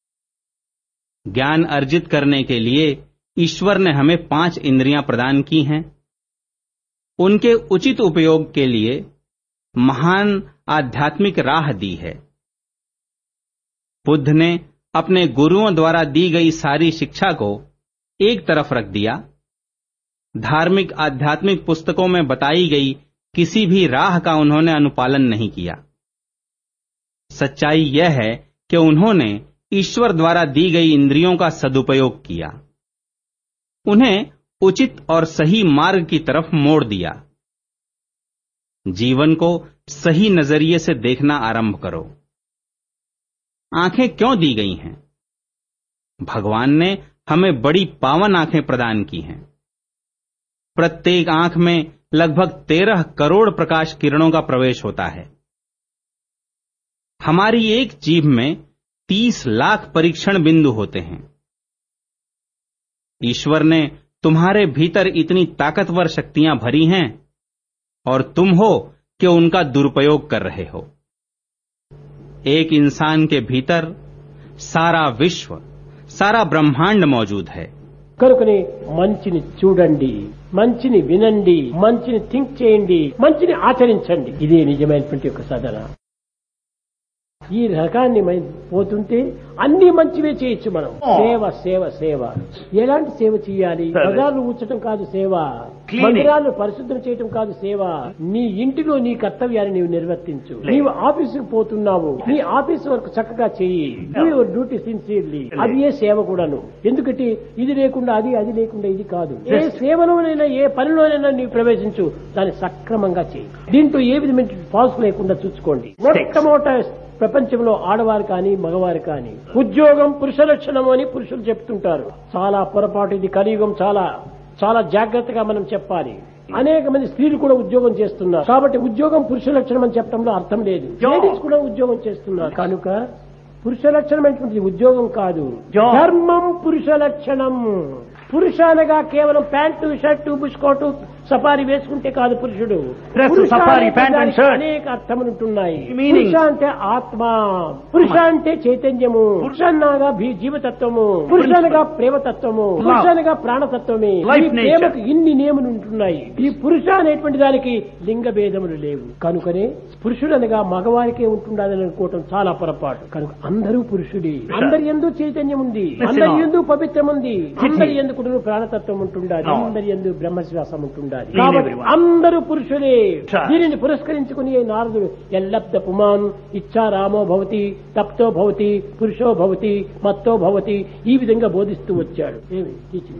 ज्ञान अर्जित करने के लिए ईश्वर ने हमें पांच इंद्रियां प्रदान की हैं. उनके उचित उपयोग के लिए महान आध्यात्मिक राह दी है. बुद्ध ने अपने गुरुओं द्वारा दी गई सारी शिक्षा को एक तरफ रख दिया. धार्मिक आध्यात्मिक पुस्तकों में बताई गई किसी भी राह का उन्होंने अनुपालन नहीं किया. सच्चाई यह है कि उन्होंने ईश्वर द्वारा दी गई इंद्रियों का सदुपयोग किया. उन्हें उचित और सही मार्ग की तरफ मोड़ दिया. जीवन को सही नजरिए से देखना आरंभ करो. आंखें क्यों दी गई हैं? भगवान ने हमें बड़ी पावन आंखें प्रदान की हैं. प्रत्येक आंख में लगभग तेरह करोड़ प्रकाश किरणों का प्रवेश होता है. हमारी एक जीभ में तीस लाख परीक्षण बिंदु होते हैं. ईश्वर ने तुम्हारे भीतर इतनी ताकतवर शक्तियां भरी हैं और तुम हो कि उनका दुरुपयोग कर रहे हो. एक इंसान के भीतर सारा विश्व, सारा ब्रह्मांड मौजूद है. కనుకనే మంచిని చూడండి, మంచిని వినండి, మంచిని థింక్ చేయండి, మంచిని ఆచరించండి. ఇదే నిజమైనటువంటి ఒక సాధన. ఈ రకాన్ని పోతుంటే అన్ని మంచివే చేయొచ్చు మనం. సేవ సేవ సేవ. ఎలాంటి సేవ చేయాలి? బజార్లు ఊడ్చడం కాదు సేవ, మందిరాలను పరిశుద్ధం చేయటం కాదు సేవ. నీ ఇంటిలో నీ కర్తవ్యాన్ని నీవు నిర్వర్తించు. నీవు ఆఫీసుకు పోతున్నావు, నీ ఆఫీస్ వర్క్ చక్కగా చెయ్యి. Your duty sincerely. అది ఏ సేవ కూడాను. ఎందుకంటే ఇది లేకుండా అది, అది లేకుండా ఇది కాదు. ఏ సేవలోనైనా ఏ పనిలోనైనా నీవు ప్రవేశించు, దాన్ని సక్రమంగా చేయి. దీంట్లో ఏ విధమైన ఫాల్స్ లేకుండా చూసుకోండి. మొట్టమొదట ప్రపంచంలో ఆడవారు కానీ మగవారు కానీ ఉద్యోగం పురుష లక్షణం అని పురుషులు చెప్తుంటారు. చాలా పొరపాటు. ఇది కలియుగం. చాలా చాలా జాగ్రత్తగా మనం చెప్పాలి. అనేక మంది స్త్రీలు కూడా ఉద్యోగం చేస్తున్నారు. కాబట్టి ఉద్యోగం పురుష లక్షణం అని చెప్పడంలో అర్థం లేదు. లేడీస్ కూడా ఉద్యోగం చేస్తున్నారు. కనుక పురుష లక్షణమైనటువంటి ఉద్యోగం కాదు, ధర్మం పురుష లక్షణం. పురుష అనగా కేవలం ప్యాంటు, షర్టు, బుష్కోటు, సఫారీ వేసుకుంటే కాదు పురుషుడు. అనేక అర్థములుంటున్నాయి. పురుష అంటే ఆత్మ, పురుష అంటే చైతన్యము, పురుష అనగా జీవతత్వము, పురుష అనగా ప్రేమతత్వము, పురుష అనగా ప్రాణతత్వమే. ఈ ప్రేమకు ఇన్ని నియములు ఉంటున్నాయి. ఈ పురుష అనేటువంటి దానికి లింగ భేదములు లేవు. కనుకనే పురుషుడు అనగా మగవారికే ఉంటుండదని అనుకోవటం చాలా పొరపాటు. కనుక అందరూ పురుషుడి. అందరి యందు చైతన్యం ఉంది, అందరి యందు పవిత్రం ఉంది, అందరి యందు కూడా ప్రాణతత్వం ఉంటుండాలి, అందరి యందు బ్రహ్మశ్వాసం ఉంటుండాలి. ఉండాలి. Clean కాబట్టి everyone. అందరూ పురుషులే. Sure. దీనిని పురస్కరించుకుని నారదుడు ఎల్లబ్ద పుమాన్ ఇచ్చా రామో భవతి తప్తో భవతి పురుషో భవతి మత్తో భవతి ఈ విధంగా బోధిస్తూ వచ్చాడు. ఏమి టీచింగ్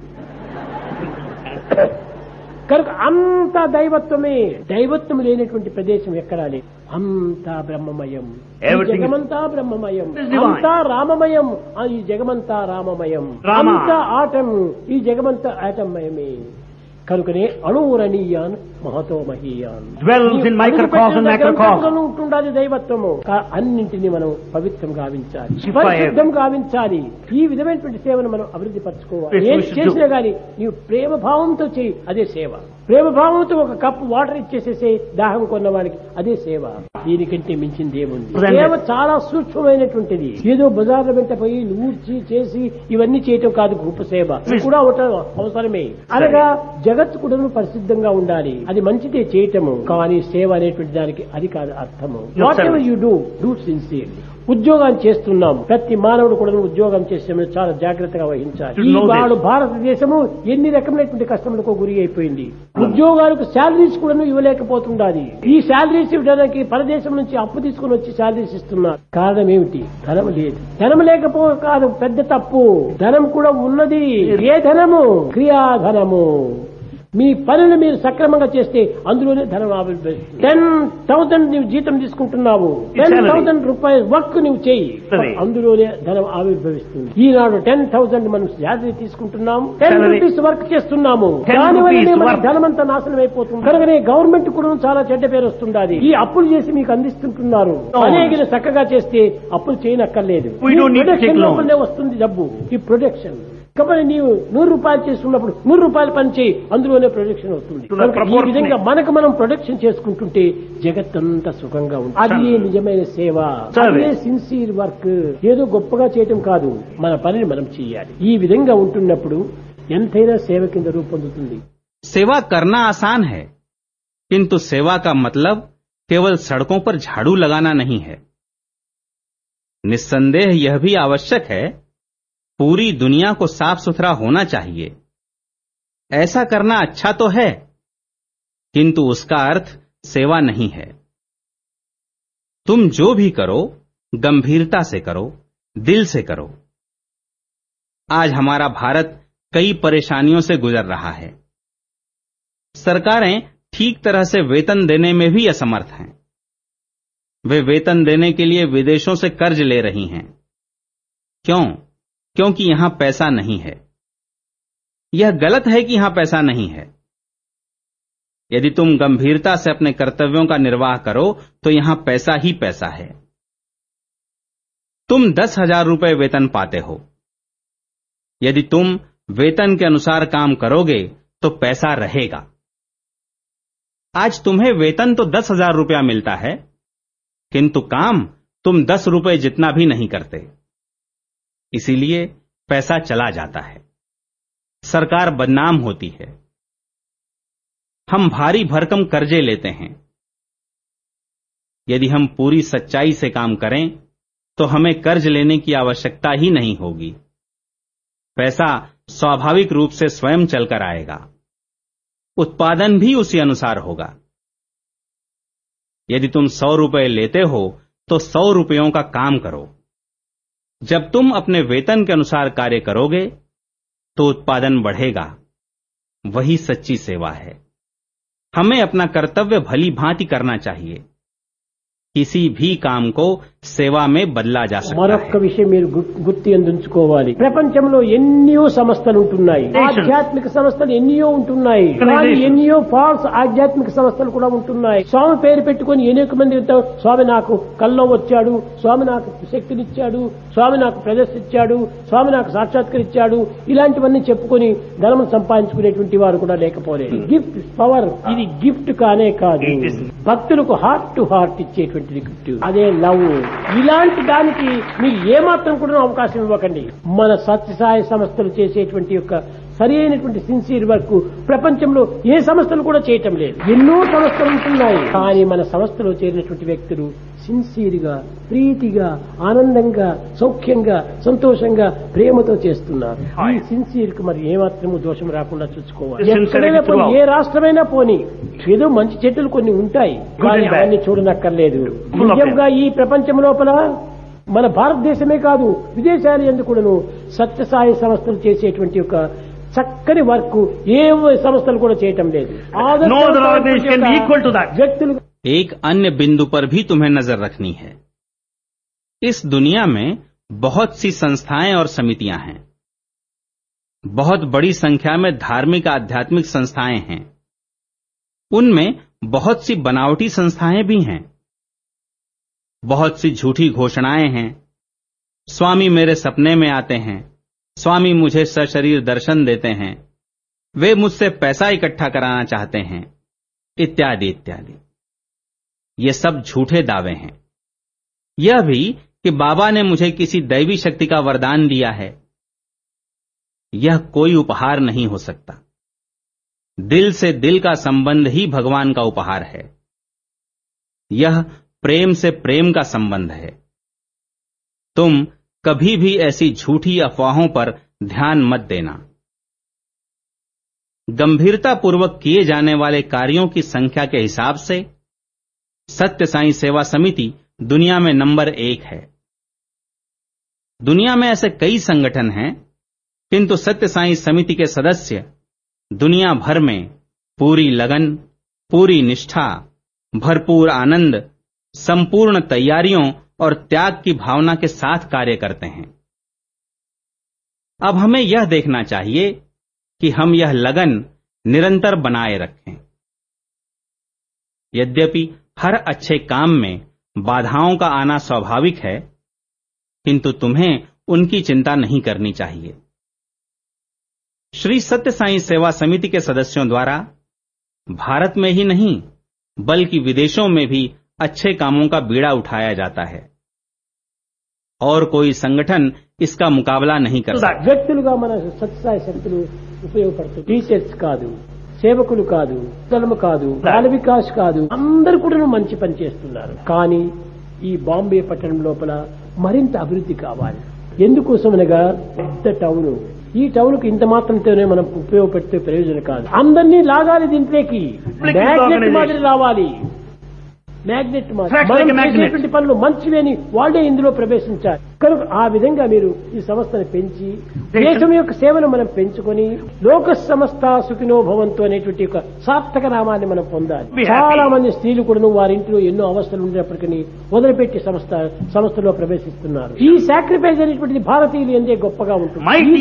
కనుక అంతా దైవత్వమే. దైవత్వం లేనటువంటి ప్రదేశం ఎక్కడా లేదు. అంతా బ్రహ్మమయం. ఈ Everything is- జగమంతా బ్రహ్మమయం. is divine. అంతా రామమయం. ఆ ఈ జగమంతా రామమయం. రామ. అంతా ఆటం. ఈ జగమంతా ఆటమయమే. కనుకనే అణువురణీయాన్ Mahato మహీయాన్ Dwells in microcosm, macrocosm. ఉంటుండాలి దైవత్వము. కా- అన్నింటినీ మనం పవిత్రం గావించాలి, Purify పరిశుద్ధం గావించాలి. ఈ విధమైనటువంటి సేవను మనం అభివృద్ధి పరచుకోవాలి. Yes, we ఏం should చేసినా do. గానీ నీవు ప్రేమ భావంతో చేయి, అదే సేవ. ప్రేమ భావంతో ఒక కప్పు వాటర్ ఇచ్చేసేసే దాహం కొన్న వాడికి అదే సేవ. దీనికంటే మించింది ఏముంది? Splendid. సేవ చాలా సూక్ష్మమైనటువంటిది. ఏదో బజార్ల వెంట పోయి నూర్చి చేసి ఇవన్నీ చేయటం కాదు గొప్ప సేవ. ఇది కూడా ఒకటి అవసరమే. అనగా జగత్తు కూడా పరిశుద్ధంగా ఉండాలి. అది మంచిదే చేయటము, కానీ సేవ అనేటువంటి దానికి అది కాదు అర్థము. Whatever you do do sincerely. ఉద్యోగాన్ని చేస్తున్నాం. ప్రతి మానవుడు కూడా ఉద్యోగం చేసే చాలా జాగ్రత్తగా వహించాలి. To ఈ know this. వాడు భారతదేశము ఎన్ని రకమైనటువంటి కష్టములకు గురి అయిపోయింది. ఉద్యోగాలకు శాలరీస్ కూడా ఇవ్వలేకపోతుండాలి. ఈ శాలరీస్ ఇవ్వడానికి పరదేశం నుంచి అప్పు తీసుకుని వచ్చి శాలరీస్ ఇస్తున్నారు. కారణం ఏమిటి? ధనం లేదు. ధనం లేకపో కాదు పెద్ద తప్పు. ధనం కూడా ఉన్నది. ఏ ధనము? క్రియాధనము. మీ పనులు మీరు సక్రమంగా చేస్తే అందులోనే ధనం ఆవిర్భవిస్తుంది. టెన్ థౌసండ్ నీవు జీతం తీసుకుంటున్నావు, టెన్ థౌసండ్ రూపాయలు వర్క్ నువ్వు చేయి, సరే. అందులోనే ధనం ఆవిర్భవిస్తుంది. ఈనాడు టెన్ థౌసండ్ మనం శాలరీ తీసుకుంటున్నాము, టెన్ Salary. రూపీస్ వర్క్ చేస్తున్నాము, ten దానివల్లనే rupees మన work. ధనం అంతా నాశనం అయిపోతుంది. కనుకనే గవర్నమెంట్ కూడా చాలా చెడ్డ పేరు వస్తుంది. ఈ అప్పులు చేసి మీకు అందిస్తుంటున్నారు. No. అనేక చక్కగా చేస్తే అప్పులు చేయనక్కర్లేదు. We don't need to take production loan. లోపలనే వస్తుంది డబ్బు. ఈ ప్రొడక్షన్ కాబట్టి నీవు నూరు రూపాయలు చేసుకున్నప్పుడు నూరు రూపాయలు పని చేయి, అందులోనే ప్రొడక్షన్ వస్తుంది. To the కనుక ఈ proportionate. విధంగా మనకు మనం ప్రొడక్షన్ చేసుకుంటుంటే జగత్తంతా సుఖంగా ఉంటుంది. అది నిజమైన సేవ, Service. అదే సిన్సియర్ వర్క్. ఏదో గొప్పగా చేయటం కాదు, మన పనిని మనం చేయాలి. ఈ విధంగా ఉంటున్నప్పుడు ఎంతైనా సేవ కింద రూపొందుతుంది. सेवा करना आसान है, किंतु सेवा का मतलब केवल सड़कों पर झाड़ू लगाना नहीं है. निस्संदेह यह भी आवश्यक है, पूरी दुनिया को साफ सुथरा होना चाहिए. ऐसा करना अच्छा तो है, किंतु उसका अर्थ सेवा नहीं है. तुम जो भी करो गंभीरता से करो, दिल से करो. आज हमारा भारत कई परेशानियों से गुजर रहा है. सरकारें ठीक तरह से वेतन देने में भी असमर्थ हैं. वे वेतन देने के लिए विदेशों से कर्ज ले रही हैं. क्यों? क्योंकि यहां पैसा नहीं है. यह गलत है कि यहां पैसा नहीं है. यदि तुम गंभीरता से अपने कर्तव्यों का निर्वाह करो तो यहां पैसा ही पैसा है. तुम दस हजार रुपए वेतन पाते हो. यदि तुम वेतन के अनुसार काम करोगे तो पैसा रहेगा. आज तुम्हें वेतन तो दस हजार रुपया मिलता है, किंतु काम तुम दस रुपए जितना भी नहीं करते. इसीलिए पैसा चला जाता है, सरकार बदनाम होती है. हम भारी भरकम कर्जे लेते हैं. यदि हम पूरी सच्चाई से काम करें तो हमें कर्ज लेने की आवश्यकता ही नहीं होगी. पैसा स्वाभाविक रूप से स्वयं चलकर आएगा. उत्पादन भी उसी अनुसार होगा. यदि तुम सौ रुपए लेते हो तो सौ रुपयों का काम करो. जब तुम अपने वेतन के अनुसार कार्य करोगे तो उत्पादन बढ़ेगा. वही सच्ची सेवा है. हमें अपना कर्तव्य भली भांति करना चाहिए. किसी भी काम को सेवा में बदला जा सकता మరొక్క है. విషయం మీరు గు- గుర్తు ఎందుంచుకోవాలి. ప్రపంచంలో ఎన్నో సంస్థలు ఉంటున్నాయి, ఆధ్యాత్మిక సంస్థలు ఎన్నో ఉంటున్నాయి, కానీ ఎన్నో ఫాల్స్ ఆధ్యాత్మిక సంస్థలు కూడా ఉంటున్నాయి. స్వామి పేరు పెట్టుకొని అనేక మంది ఉంటారు. స్వామి నాకు కల్లో వచ్చాడు, స్వామి నాకు శక్తినిచ్చాడు, స్వామి నాకు ప్రదర్శించాడు, స్వామి నాకు సాక్షాత్కరించాడు, ఇలాంటివన్నీ చెప్పుకొని ధనం సంపాదించుకునేటువంటి వారు కూడా లేకపోలేదు. గిఫ్ట్ పవర్, ఇది గిఫ్ట్ కానే కాదు, It is- భక్తులకు హార్ట్ టు హార్ట్ ఇచ్చేటువంటి గిఫ్ట్, అదే లవ్. ఇలాంటి దానికి మీరు ఏమాత్రం కూడా అవకాశం ఇవ్వకండి. మన సత్యసాయి సంస్థలు చేసేటువంటి యొక్క సరి అయినటువంటి సిన్సియర్ వర్క్ ప్రపంచంలో ఏ సంస్థలు కూడా చేయటం లేదు. ఎన్నో సంస్థలు ఉంటున్నాయి, కానీ మన సంస్థలో చేరినటువంటి వ్యక్తులు సిన్సియర్ గా, ప్రీతిగా, ఆనందంగా, సౌఖ్యంగా, సంతోషంగా, ప్రేమతో చేస్తున్నారు. ఈ సిన్సియర్ కు మరి ఏమాత్రము దోషం రాకుండా చూసుకోవాలి. ఎక్కడైనా పోనీ, ఏ రాష్ట్రమైనా పోని, ఏదో మంచి చెట్టులు కొన్ని ఉంటాయి, కానీ అవన్నీ చూడనక్కర్లేదు. నిజంగా ఈ ప్రపంచం లోపల మన భారతదేశమే కాదు, విదేశాలు ఎందుకు కూడాను సత్యసాయి సంస్థలు చేసేటువంటి ఒక చక్కని వర్క్ ఏ సంస్థలు కూడా చేయటం లేదు. వ్యక్తులు एक अन्य बिंदु पर भी तुम्हें नजर रखनी है. इस दुनिया में बहुत सी संस्थाएं और समितियां हैं. बहुत बड़ी संख्या में धार्मिक आध्यात्मिक संस्थाएं हैं. उनमें बहुत सी बनावटी संस्थाएं भी हैं. बहुत सी झूठी घोषणाएं हैं. स्वामी मेरे सपने में आते हैं, स्वामी मुझे सशरीर दर्शन देते हैं, वे मुझसे पैसा इकट्ठा कराना चाहते हैं, इत्यादि इत्यादि. ये सब झूठे दावे हैं. यह भी कि बाबा ने मुझे किसी दैवी शक्ति का वरदान दिया है, यह कोई उपहार नहीं हो सकता. दिल से दिल का संबंध ही भगवान का उपहार है. यह प्रेम से प्रेम का संबंध है. तुम कभी भी ऐसी झूठी अफवाहों पर ध्यान मत देना. गंभीरता पूर्वक किए जाने वाले कार्यों की संख्या के हिसाब से सत्य साई सेवा समिति दुनिया में नंबर एक है. दुनिया में ऐसे कई संगठन हैं, किंतु सत्य साई समिति के सदस्य दुनिया भर में पूरी लगन, पूरी निष्ठा, भरपूर आनंद, संपूर्ण तैयारियों और त्याग की भावना के साथ कार्य करते हैं. अब हमें यह देखना चाहिए कि हम यह लगन निरंतर बनाए रखें. यद्यपि हर अच्छे काम में बाधाओं का आना स्वाभाविक है, किंतु तुम्हें उनकी चिंता नहीं करनी चाहिए. श्री सत्य साई सेवा समिति के सदस्यों द्वारा भारत में ही नहीं बल्कि विदेशों में भी अच्छे कामों का बीड़ा उठाया जाता है और कोई संगठन इसका मुकाबला नहीं कर सकता. వ్యక్తులుగా మన సత్యసాయి శక్తులు ఉపయోగపడుతుంది. టీచర్స్ కాదు, సేవకులు కాదు, ధర్మ కాదు, బాల వికాస్ కాదు, అందరూ కూడా మంచి పని చేస్తున్నారు. కానీ ఈ బాంబే పట్టణం లోపల మరింత అభివృద్ధి కావాలి. ఎందుకోసమనగా పెద్ద టౌన్, ఈ టౌన్ కు ఇంత మాత్రంతోనే మనం ఉపయోగపెడితే ప్రయోజనం కాదు. అందరినీ లాగాలి దీంట్లోకి, మ్యాగ్నెట్ మాదిరి రావాలి. మ్యాగ్నెట్ మాదిరి పనులు మంచివేని వాళ్ళే ఇందులో ప్రవేశించాలి. కనుక ఆ విధంగా మీరు ఈ సంస్థను పెంచి దేశం యొక్క సేవను మనం పెంచుకొని లోక సమస్త సుఖినో భవంతు అనేటువంటి ఒక సార్థక నామాన్ని మనం పొందాలి. చాలా మంది స్త్రీలు కూడా వారింట్లో ఎన్నో అవస్థలు ఉండేప్పటికీ వదిలిపెట్టి సంస్థ సంస్థలో ప్రవేశిస్తున్నారు. ఈ సాక్రిఫైస్ అనేటువంటిది భారతీయులు ఎందే గొప్పగా ఉంటుంది.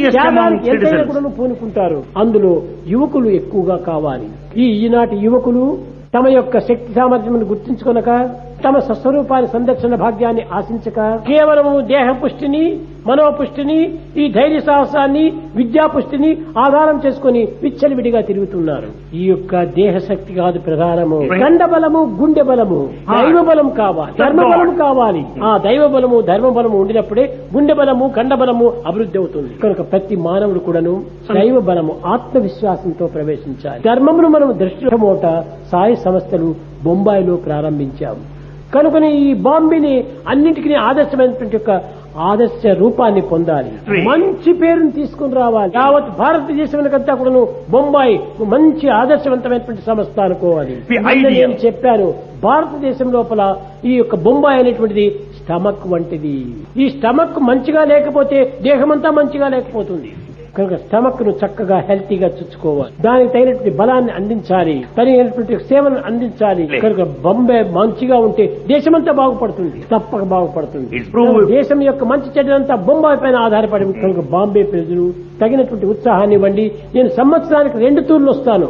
ఎంతైనా కూడా పూనుకుంటారు. అందులో యువకులు ఎక్కువగా కావాలి. ఈ ఈనాటి యువకులు తమ యొక్క శక్తి సామర్థ్యమును గుర్తించుకొనక, తమ స్వస్వరూపాన్ని సందర్శన భాగ్యాన్ని ఆశించక, కేవలము దేహ పుష్టిని, మనోపుష్టిని, ఈ ధైర్య సాహసాన్ని, విద్యాపుష్టిని ఆధారం చేసుకుని విచ్చలవిడిగా తిరుగుతున్నారు. ఈ యొక్క దేహ శక్తి కాదు ప్రధానము. గండ బలము, గుండె బలము, దైవ బలం కావాలి, ధర్మ బలం కావాలి. ఆ దైవ బలము, ధర్మ బలము ఉండినప్పుడే గుండె బలము, గండ బలము అభివృద్ధి అవుతుంది. కనుక ప్రతి మానవుడు కూడాను దైవ బలము, ఆత్మవిశ్వాసంతో ప్రవేశించాలి. ధర్మమును మనం దృష్టి మోట సాయి సంస్థలు బొంబాయిలో ప్రారంభించాము. కనుకనే ఈ బాంబేని అన్నింటికీ ఆదర్శమైనటువంటి యొక్క ఆదర్శ రూపాన్ని పొందాలి. మంచి పేరును తీసుకుని రావాలి. యావత్ భారతదేశంకంతా కూడా బొంబాయి మంచి ఆదర్శవంతమైనటువంటి సంస్థ అనుకోవాలి. నేను చెప్పాను, భారతదేశం లోపల ఈ యొక్క బొంబాయి అనేటువంటిది స్టమక్ వంటిది. ఈ స్టమక్ మంచిగా లేకపోతే దేహమంతా మంచిగా లేకపోతుంది. కనుక స్టమక్ ను చక్కగా హెల్తీగా చూసుకోవాలి. దానికి తగినటువంటి బలాన్ని అందించాలి, తగినటువంటి సేవను అందించాలి. కనుక బొంబే మంచిగా ఉంటే దేశమంతా బాగుపడుతుంది, తప్పక బాగుపడుతుంది. దేశం యొక్క మంచి చెడ్డంతా బొంబాయి పైన ఆధారపడి. కనుక బాంబే ప్రజలు తగినటువంటి ఉత్సాహాన్ని ఇవ్వండి. నేను సంవత్సరానికి రెండు తూర్లు వస్తాను.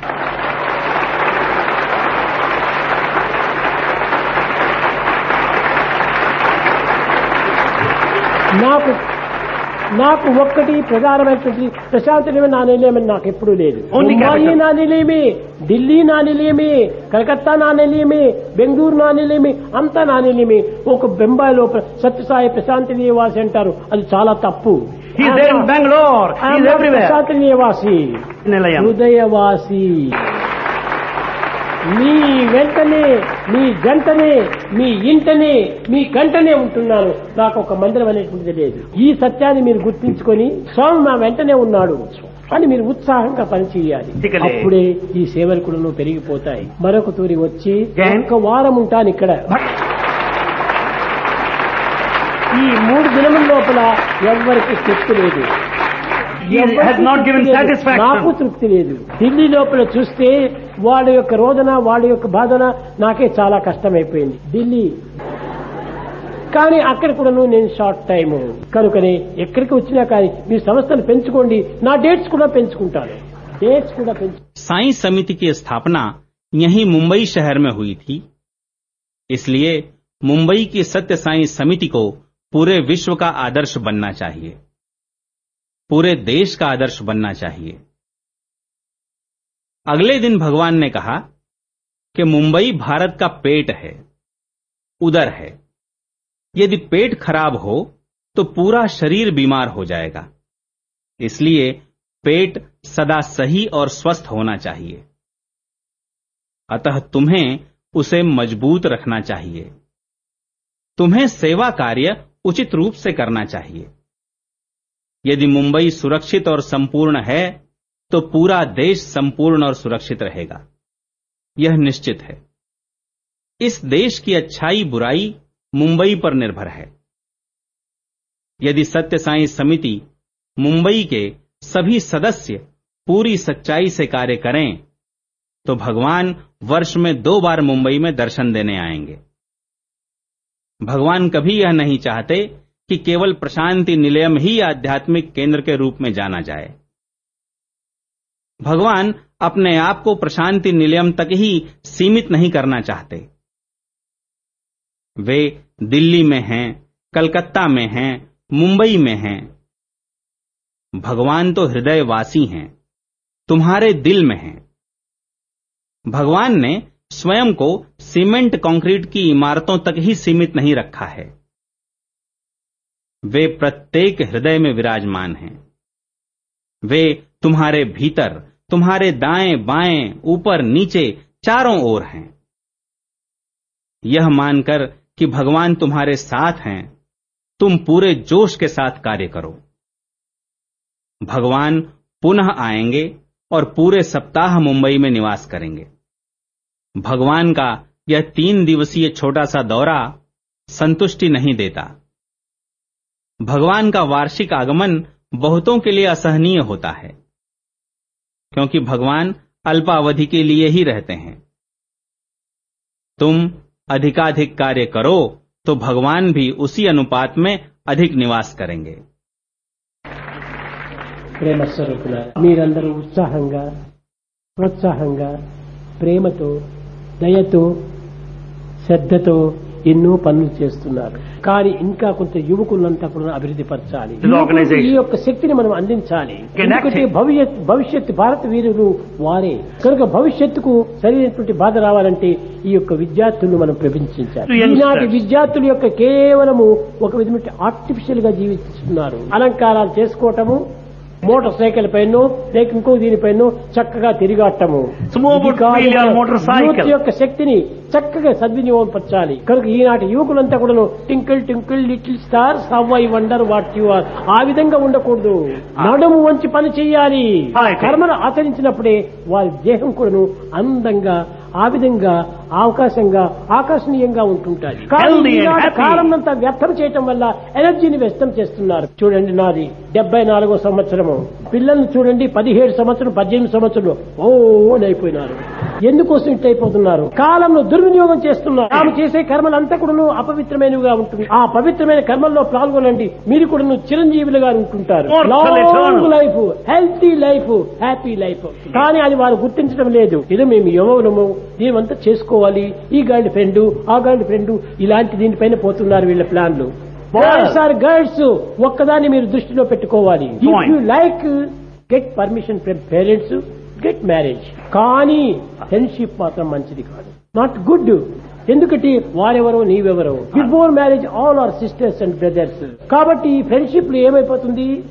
నాకు నాకు ఒక్కటి ప్రధానమైనటువంటి ప్రశాంతమే నా నిలయమని నాకు ఎప్పుడూ లేదు. ముంబాయి నా నిలయమే, ఢిల్లీ నా నిలయమే, కలకత్తా నా నిలయమే, బెంగళూరు నా నిలయమే, అంతా నా నిలయమే. ఒక బొంబాయిలో సత్యసాయి ప్రశాంతి నివాసి అంటారు, అది చాలా తప్పు. He's there in Bangalore. He's everywhere. ప్రశాంతనివాసి Nilayam. హృదయవాసి మీ వెంటనే మీ గంటనే మీ ఇంటనే మీ గంటనే ఉంటున్నాను. నాకు ఒక మందిరం అనేటువంటిది లేదు. ఈ సత్యాన్ని మీరు గుర్తించుకొని స్వామి మా వెంటనే ఉన్నాడు అని మీరు ఉత్సాహంగా పనిచేయాలి. అప్పుడే ఈ సేవలు కూడా పెరిగిపోతాయి. మరొక తూరి వచ్చి ఒక వారం ఉంటాను ఇక్కడ. ఈ మూడు దినముల లోపల ఎవరికి తృప్తి లేదు. నాకు తృప్తి లేదు. ఢిల్లీ లోపల చూస్తే వాళ్ళ యొక్క రోదన వాళ్ళ యొక్క బాధన నాకే చాలా కష్టమైపోయింది. ఢిల్లీ కానీ అక్కడ కూడా నేను షార్ట్ టైము కనుకనే ఎక్కడికి వచ్చినా కానీ మీ సంస్థను పెంచుకోండి, నా డేట్స్ కూడా పెంచుకుంటాను. డేట్స్ కూడా పెంచు. साई समिति की स्थापना यहीं मुंबई शहर में हुई थी. इसलिए मुंबई की सत्य साई समिति को पूरे विश्व का आदर्श बनना चाहिए, पूरे देश का आदर्श बनना चाहिए. अगले दिन भगवान ने कहा कि मुंबई भारत का पेट है, उदर है. यदि पेट खराब हो तो पूरा शरीर बीमार हो जाएगा. इसलिए पेट सदा सही और स्वस्थ होना चाहिए. अतः तुम्हें उसे मजबूत रखना चाहिए. तुम्हें सेवा कार्य उचित रूप से करना चाहिए. यदि मुंबई सुरक्षित और संपूर्ण है तो पूरा देश संपूर्ण और सुरक्षित रहेगा. यह निश्चित है. इस देश की अच्छाई बुराई मुंबई पर निर्भर है. यदि सत्य साई समिति मुंबई के सभी सदस्य पूरी सच्चाई से कार्य करें तो भगवान वर्ष में दो बार मुंबई में दर्शन देने आएंगे. भगवान कभी यह नहीं चाहते कि केवल प्रशांति निलयम ही आध्यात्मिक केंद्र के रूप में जाना जाए. भगवान अपने आप को प्रशांति निलयम तक ही सीमित नहीं करना चाहते. वे दिल्ली में हैं, कलकत्ता में हैं, मुंबई में हैं. भगवान तो हृदयवासी हैं, तुम्हारे दिल में हैं. भगवान ने स्वयं को सीमेंट कंक्रीट की इमारतों तक ही सीमित नहीं रखा है. वे प्रत्येक हृदय में विराजमान हैं. वे तुम्हारे भीतर, तुम्हारे दाएं बाएं, ऊपर नीचे चारों ओर हैं. यह मानकर कि भगवान तुम्हारे साथ हैं, तुम पूरे जोश के साथ कार्य करो. भगवान पुनः आएंगे और पूरे सप्ताह मुंबई में निवास करेंगे. भगवान का यह तीन दिवसीय छोटा सा दौरा संतुष्टि नहीं देता. भगवान का वार्षिक आगमन बहुतों के लिए असहनीय होता है, क्योंकि भगवान अल्पावधि के लिए ही रहते हैं. तुम अधिकाधिक कार्य करो तो भगवान भी उसी अनुपात में अधिक निवास करेंगे. ప్రేమ స్వరూపుల మీరందరూ ఉత్సాహంగా ప్రోత్సాహంగా ప్రేమతో దయతో శ్రద్ధతో ఎన్నో పనులు చేస్తున్నారు. కానీ ఇంకా కొంత యువకులంతా కూడా అభివృద్ధి పరచాలి. ఈ యొక్క శక్తిని మనం అందించాలి. ఎందుకంటే భవిష్యత్ భవిష్యత్తు భారత వీరులు వారే కనుక భవిష్యత్తుకు సరైనటువంటి బాధ రావాలంటే ఈ యొక్క విద్యార్థులను మనం ప్రపంచించాలి. ఈనాటి విద్యార్థుల యొక్క కేవలము ఒక విధమైన ఆర్టిఫిషియల్ గా జీవిస్తున్నారు. అలంకారాలు చేసుకోవటము, మోటార్ సైకిల్ పైన లేక ఇంకో దీనిపైన చక్కగా తిరిగాటము. యూత్ యొక్క శక్తిని చక్కగా సద్వినియోగం పరచాలి. కనుక ఈనాటి యువకులంతా కూడా twinkle twinkle little stars how I wonder what you are ఆ విధంగా ఉండకూడదు. నడుము వంచి పని చేయాలి. కర్మను ఆచరించినప్పుడే వారి దేహం కూడా అందంగా ఆ విధంగా అవకాశంగా ఆకర్షణీయంగా ఉంటుంటారు. కాలం అంతా వ్యర్థం చేయటం వల్ల ఎనర్జీని వ్యర్థం చేస్తున్నారు. చూడండి, నాది డెబ్బై నాలుగో సంవత్సరము, పిల్లల్ని చూడండి పదిహేడు సంవత్సరం పద్దెనిమిది సంవత్సరంలో ఓ అయిపోయినారు. ఎందుకోసం ఇట్ అయిపోతున్నారు? కాలంలో దుర్వినియోగం చేస్తున్నారు. తాము చేసే కర్మలంతా కూడా అపవిత్రమైనవిగా ఉంటుంది. ఆ పవిత్రమైన కర్మల్లో పాల్గొనండి, మీరు కూడా చిరంజీవులుగా ఉంటుంటారు. Long life, healthy life, happy life. కానీ అది వారు గుర్తించడం లేదు. ఇది మేము యవ్వనము దీనివంతా చేసుకోవాలి, ఈ గర్ల్ ఫ్రెండ్ ఆ గర్ల్ ఫ్రెండ్ ఇలాంటి దీనిపైన పోతున్నారు వీళ్ళ ప్లాన్లు. బాయ్స్ ఆర్ గర్ల్స్ ఒక్కదాన్ని మీరు దృష్టిలో పెట్టుకోవాలి. If you like get permission from parents, get marriage. కానీ ఫ్రెండ్షిప్ మాత్రం మంచిది కాదు, నాట్ గుడ్. ఎందుకంటే వారెవరో నీవెవరో. Before marriage all are sisters and brothers. కాబట్టి ఫ్రెండ్షిప్ లో ఏమైపోతుంది,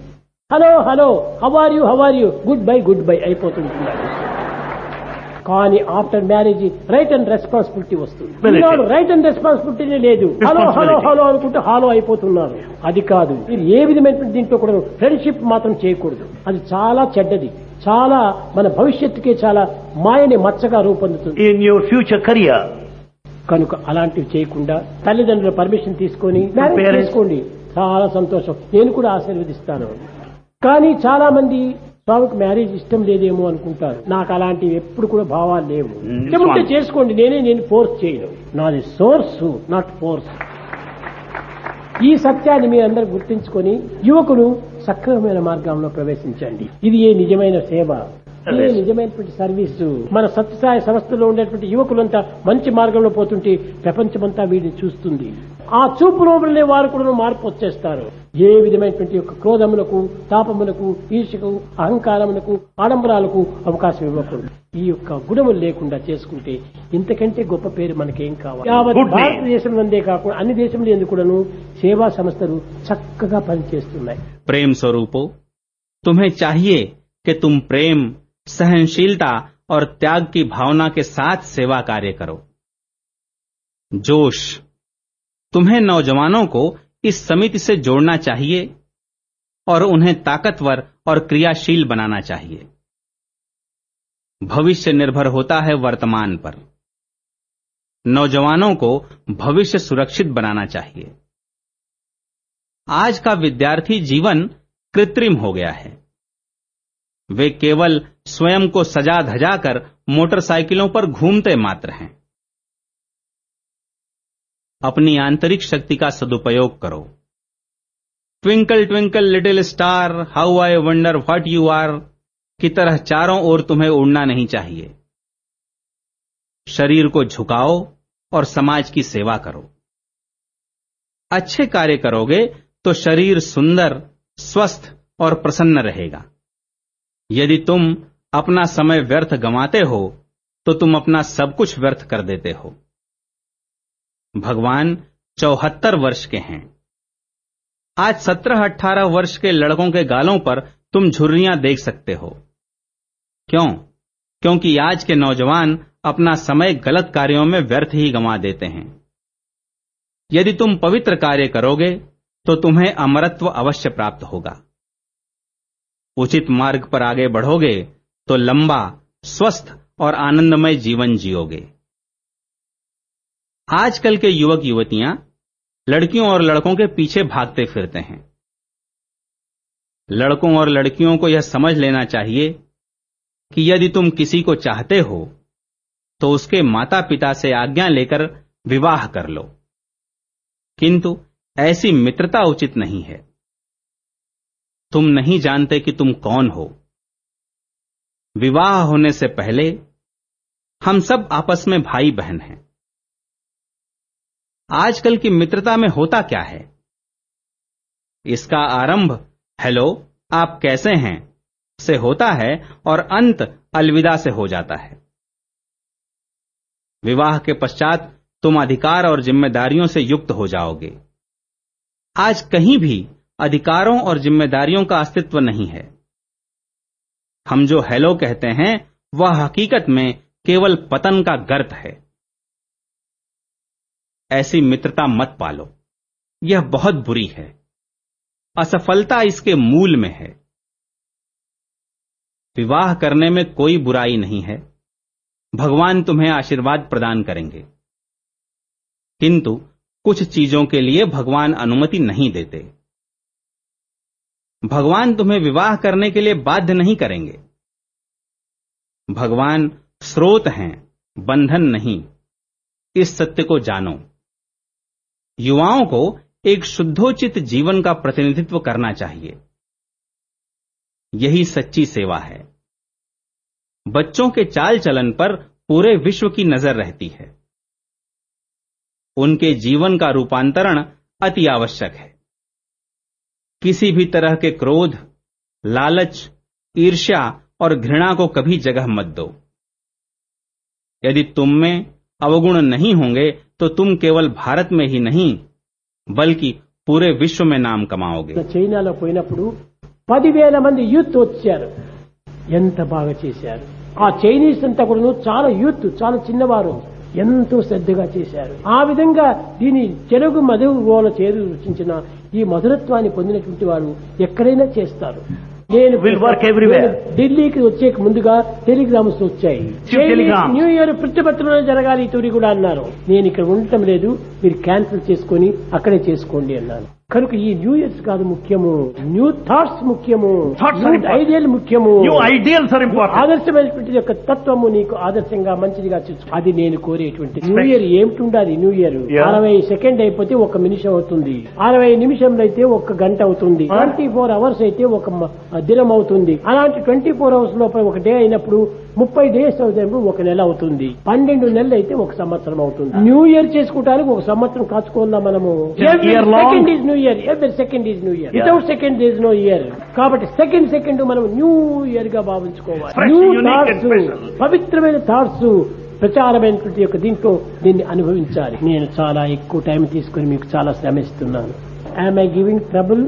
hello hello how are you how are you goodbye goodbye అయిపోతుంటున్నాడు. కానీ after marriage right and responsibility వస్తుంది. ఈనాడు రైట్ అండ్ రెస్పాన్సిబిలిటీనే లేదు. హలో హలో హలో అనుకుంటే హాలో అయిపోతున్నారు. అది కాదు. మీరు ఏ విధమైన దీంట్లో కూడా ఫ్రెండ్షిప్ మాత్రం చేయకూడదు. అది చాలా చెడ్డది. చాలా మన భవిష్యత్తుకే చాలా మాయని మచ్చగా రూపొందుతుంది. In your future career. కనుక అలాంటివి చేయకుండా తల్లిదండ్రుల పర్మిషన్ తీసుకొని మ్యారేజ్ Parents. చేసుకోండి. చాలా సంతోషం. నేను కూడా ఆశీర్వదిస్తాను. కానీ చాలా మంది స్వామికి మ్యారేజ్ ఇష్టం లేదేమో అనుకుంటారు. నాకు అలాంటివి ఎప్పుడు కూడా భావాలు లేవు. Mm, చెబుతే Swami. చేసుకోండి. నేనే నేను ఫోర్స్ చేయను. నాది సోర్స్ నాట్ ఫోర్స్. ఈ సత్యాన్ని మీరందరూ గుర్తించుకొని యువకులు సక్రమమైన మార్గంలో ప్రవేశించండి. ఇది ఏ నిజమైన సేవ, ఇదే నిజమైనటువంటి సర్వీసు. మన సత్యసాయి సంస్థలో ఉండేటువంటి యువకులంతా మంచి మార్గంలో పోతుంటే ప్రపంచమంతా వీడిని చూస్తుంది. ఆ చూపు లోపలనే వారు కూడా మార్పు వచ్చేస్తారు. ఏ విధమైనటువంటి యొక్క క్రోధములకు, తాపములకు, ఈర్ష్యకు, అహంకారములకు, ఆడంబరాలకు అవకాశం ఇవ్వకూడదు. ఈ యొక్క గుణములు లేకుండా చేసుకుంటే ఇంతకంటే గొప్ప పేరు మనకేం కావాలి. యావత్ Good name. భారతదేశం నందే కాకుండా అన్ని దేశంలో ఎందుకు కూడాను సేవా సంస్థలు చక్కగా పనిచేస్తున్నాయి. प्रेम स्वरूपो, तुम्हें चाहिए कि तुम प्रेम, सहनशीलता और त्याग की भावना के साथ सेवा कार्य करो. जोश, तुम्हें नौजवानों को इस समिति से जोड़ना चाहिए और उन्हें ताकतवर और क्रियाशील बनाना चाहिए. भविष्य निर्भर होता है वर्तमान पर. नौजवानों को भविष्य सुरक्षित बनाना चाहिए. आज का विद्यार्थी जीवन कृत्रिम हो गया है. वे केवल स्वयं को सजा धजा कर मोटरसाइकिलों पर घूमते मात्र हैं. अपनी आंतरिक शक्ति का सदुपयोग करो. Twinkle twinkle little star, how I wonder what you are की तरह चारों ओर तुम्हें उड़ना नहीं चाहिए. शरीर को झुकाओ और समाज की सेवा करो. अच्छे कार्य करोगे तो शरीर सुंदर, स्वस्थ और प्रसन्न रहेगा. यदि तुम अपना समय व्यर्थ गंवाते हो तो तुम अपना सब कुछ व्यर्थ कर देते हो. भगवान चौहत्तर वर्ष के हैं. आज सत्रह अठारह वर्ष के लड़कों के गालों पर तुम झुर्रियां देख सकते हो. क्यों? क्योंकि आज के नौजवान अपना समय गलत कार्यों में व्यर्थ ही गंवा देते हैं. यदि तुम पवित्र कार्य करोगे तो तुम्हें अमरत्व अवश्य प्राप्त होगा. उचित मार्ग पर आगे बढ़ोगे तो लंबा, स्वस्थ और आनंदमय जीवन जियोगे. आजकल के युवक युवतियां लड़कियों और लड़कों के पीछे भागते फिरते हैं. लड़कों और लड़कियों को यह समझ लेना चाहिए कि यदि तुम किसी को चाहते हो तो उसके माता पिता से आज्ञा लेकर विवाह कर लो. किंतु ऐसी मित्रता उचित नहीं है. तुम नहीं जानते कि तुम कौन हो. विवाह होने से पहले हम सब आपस में भाई बहन हैं. आजकल की मित्रता में होता क्या है? इसका आरंभ हेलो आप कैसे हैं से होता है और अंत अलविदा से हो जाता है. विवाह के पश्चात तुम अधिकार और जिम्मेदारियों से युक्त हो जाओगे. आज कहीं भी अधिकारों और जिम्मेदारियों का अस्तित्व नहीं है. हम जो हेलो कहते हैं वह हकीकत में केवल पतन का गर्त है. ऐसी मित्रता मत पालो. यह बहुत बुरी है. असफलता इसके मूल में है. विवाह करने में कोई बुराई नहीं है. भगवान तुम्हें आशीर्वाद प्रदान करेंगे. किंतु कुछ चीजों के लिए भगवान अनुमति नहीं देते. भगवान तुम्हें विवाह करने के लिए बाध्य नहीं करेंगे. भगवान स्रोत हैं, बंधन नहीं. इस सत्य को जानो. युवाओं को एक शुद्धोचित जीवन का प्रतिनिधित्व करना चाहिए. यही सच्ची सेवा है. बच्चों के चाल चलन पर पूरे विश्व की नजर रहती है. उनके जीवन का रूपांतरण अति आवश्यक है. किसी भी तरह के क्रोध, लालच, ईर्ष्या और घृणा को कभी जगह मत दो. यदि तुम में अवगुण नहीं होंगे तो तुम केवल भारत में ही नहीं बल्कि पूरे विश्व में नाम कमाओगे. చైనాలో పోయినప్పుడు పదివేల మంది యూత్ వచ్చారు. ఎంత బాగా చేశారు. ఆ చైనీస్ అంతా కూడా చాలా యూత్, చాలా చిన్నవారు, ఎంతో శ్రద్ధగా చేశారు. ఆ విధంగా దీని తెలుగు మధుగోల చేరు రుచించిన ఈ మధురత్వాన్ని పొందినటువంటి వారు ఎక్కడైనా చేస్తారు. నేను ఢిల్లీకి వచ్చే ముందుగా టెలిగ్రామ్స్ వచ్చాయి. న్యూ ఇయర్ పుట్టపత్రంలో జరగాలి ఈ తూరి కూడా అన్నారు. నేను ఇక్కడ ఉండటం లేదు, మీరు క్యాన్సిల్ చేసుకుని అక్కడే చేసుకోండి అన్నాను. కనుక ఈ న్యూ ఇయర్స్ కాదు ముఖ్యము, న్యూ థాట్స్ ముఖ్యము, ఐడియల్ ముఖ్యము. ఆదర్శమైనటువంటి యొక్క తత్వము నీకు ఆదర్శంగా మంచిదిగా చూసు. అది నేను కోరేటువంటి న్యూ ఇయర్ ఏమిటి. న్యూ ఇయర్ అరవై సెకండ్ అయిపోతే ఒక నిమిషం అవుతుంది, అరవై నిమిషంలో అయితే ఒక గంట అవుతుంది, ట్వంటీ ఫోర్ అవర్స్ అయితే ఒక దినం అవుతుంది. అలాంటి ట్వంటీ ఫోర్ అవర్స్ లోపల ఒక డే అయినప్పుడు ముప్పై డేస్ అవుతున్నప్పుడు ఒక నెల అవుతుంది, పన్నెండు నెలలు అయితే ఒక సంవత్సరం అవుతుంది. న్యూ ఇయర్ చేసుకోవడానికి ఒక సంవత్సరం కాచుకోవాలా మనము. సెకండ్ ఈజ్ న్యూ ఇయర్, ఎవరి second is new year, without second is no year. కాబట్టి సెకండ్ సెకండ్ మనం న్యూ ఇయర్ గా భావించుకోవాలి. న్యూ థాట్స్, పవిత్రమైన థాట్స్ ప్రచారమైనటువంటి యొక్క దీంట్లో దీన్ని అనుభవించాలి. నేను చాలా ఎక్కువ టైం తీసుకుని మీకు చాలా శ్రమిస్తున్నాను. Am I giving trouble?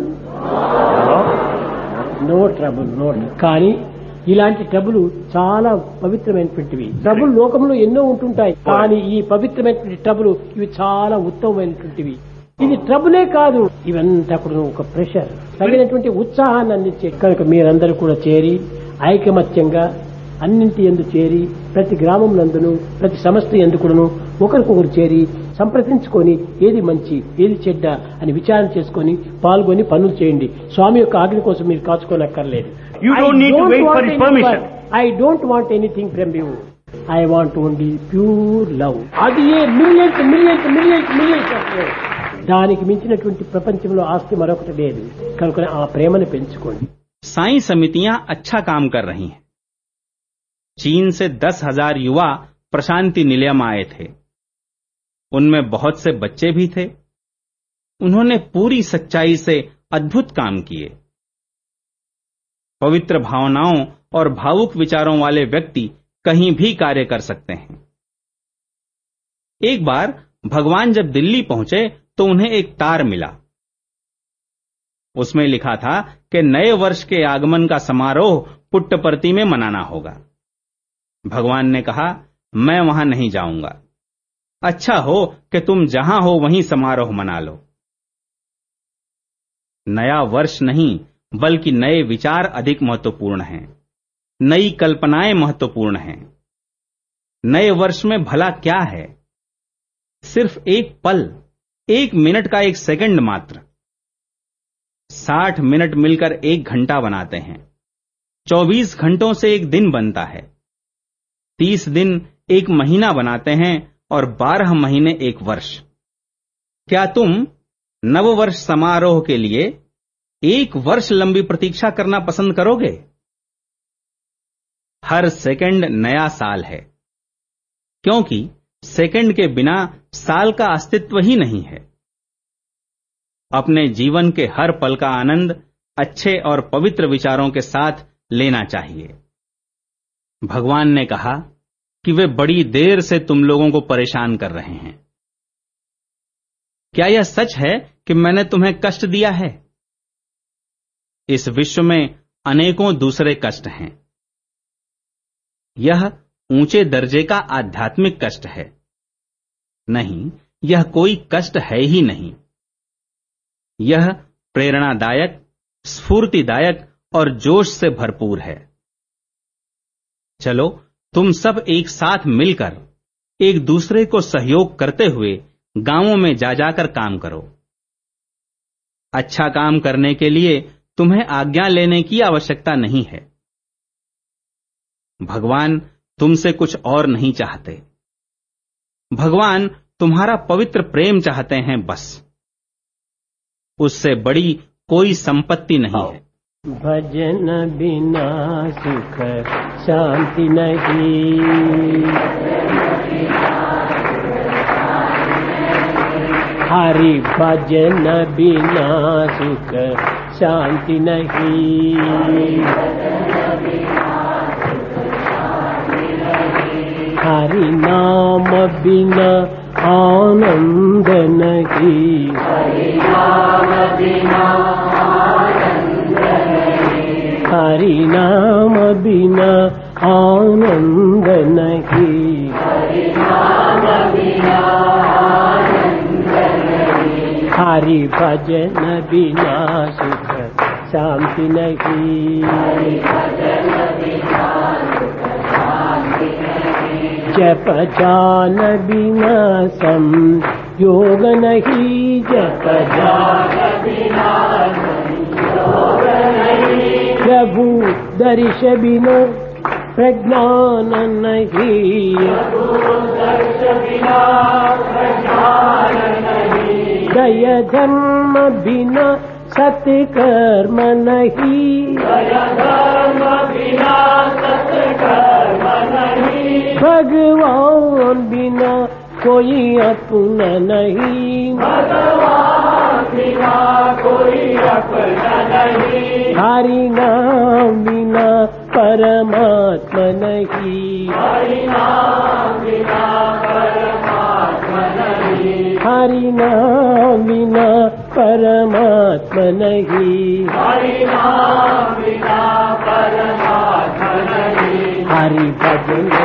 No trouble, no. కానీ ఇలాంటి ట్రబుల్ చాలా పవిత్రమైనటువంటివి. ట్రబుల్ లోకంలో ఎన్నో ఉంటుంటాయి, కానీ ఈ పవిత్రమైనటువంటి ట్రబుల్ ఇవి చాలా ఉత్తమమైనటువంటివి. ఇది ట్రబులే కాదు, ఇవంతా కూడా ఒక ప్రెషర్, తగినటువంటి ఉత్సాహాన్ని అందించే. కనుక మీరందరూ కూడా చేరి ఐకమత్యంగా అన్నింటి ఎందు చేరి ప్రతి గ్రామం నందును ప్రతి సమస్య ఎందుకును ఒకరికొకరు చేరి సంప్రదించుకొని ఏది మంచి ఏది చెడ్డ అని విచారణ చేసుకొని పాల్గొని పనులు చేయండి. స్వామి యొక్క ఆజ్ఞ కోసం మీరు కాచుకోనక్కర్లేదు. You don't need to wait for his permission. I don't want anything from you. I want only pure love. అది ఏ మిలియన్స్ మిలియన్స్ మిలియన్స్ మిలియన్స్ దానికి మించినటువంటి ప్రపంచంలో ఆస్తి మరొకటి లేదు. కనుక ఆ ప్రేమను పెంచుకోండి. साई समितियां अच्छा काम कर रही हैं. चीन से दस हजार युवा प्रशांति निलयम आए थे. उनमें बहुत से बच्चे भी थे. उन्होंने पूरी सच्चाई से अद्भुत काम किए. पवित्र भावनाओं और भावुक विचारों वाले व्यक्ति कहीं भी कार्य कर सकते हैं. एक बार भगवान जब दिल्ली पहुंचे तो उन्हें एक तार मिला. उसमें लिखा था कि नए वर्ष के आगमन का समारोह पुट्टपर्ती में मनाना होगा. भगवान ने कहा, मैं वहां नहीं जाऊंगा. अच्छा हो कि तुम जहां हो वहीं समारोह मना लो. नया वर्ष नहीं बल्कि नए विचार अधिक महत्वपूर्ण हैं. नई कल्पनाएं महत्वपूर्ण हैं. नए वर्ष में भला क्या है? सिर्फ एक पल, एक मिनट का एक सेकंड मात्र. साठ मिनट मिलकर एक घंटा बनाते हैं. चौबीस घंटों से एक दिन बनता है. तीस दिन एक महीना बनाते हैं और बारह महीने एक वर्ष. क्या तुम नववर्ष समारोह के लिए एक वर्ष लंबी प्रतीक्षा करना पसंद करोगे? हर सेकंड नया साल है, क्योंकि सेकंड के बिना साल का अस्तित्व ही नहीं है. अपने जीवन के हर पल का आनंद अच्छे और पवित्र विचारों के साथ लेना चाहिए. भगवान ने कहा कि वे बड़ी देर से तुम लोगों को परेशान कर रहे हैं. क्या यह सच है कि मैंने तुम्हें कष्ट दिया है? इस विश्व में अनेकों दूसरे कष्ट हैं. यह ऊंचे दर्जे का आध्यात्मिक कष्ट है. नहीं, यह कोई कष्ट है ही नहीं. यह प्रेरणादायक, स्फूर्तिदायक और जोश से भरपूर है. चलो तुम सब एक साथ मिलकर एक दूसरे को सहयोग करते हुए गांवों में जा जाकर काम करो. अच्छा काम करने के लिए तुम्हें आज्ञा लेने की आवश्यकता नहीं है. भगवान तुमसे कुछ और नहीं चाहते. भगवान तुम्हारा पवित्र प्रेम चाहते हैं बस. उससे बड़ी कोई संपत्ति नहीं है. भजन बिना सुख शांति नहीं. हरि भजन बिना सुख शांति नहीं. हरि नाम बिना आनंद नहीं. हरि नाम बिना आनंद नहीं. हरि नाम बिना आनंद नहीं, हरि नाम बिना आनंद नहीं, हरि भजन बिना सुख शांति नहीं, हरि भजन बिना सुख शांति नहीं, जप जान बिना संयोग नहीं, जप जान बिना संयोग नहीं, प्रभु दर्श बिना प्रज्ञान नहीं, प्रभु दर्श बिना प्रज्ञान नहीं, दय धर्म बिना सत्कर्म नहीं, दय धर्म बिना सत्कर्म नहीं, भगवान बिना कोई अपना नहीं, भगवान बिना कोई अपना नहीं, हरि नाम बिना परमात्मा नहीं, हरि नाम बिना परमात्मा नहीं, हरि नाम बिना परमात्मा नहीं, हरि नाम बिना परमात्मा नहीं, हरि भजन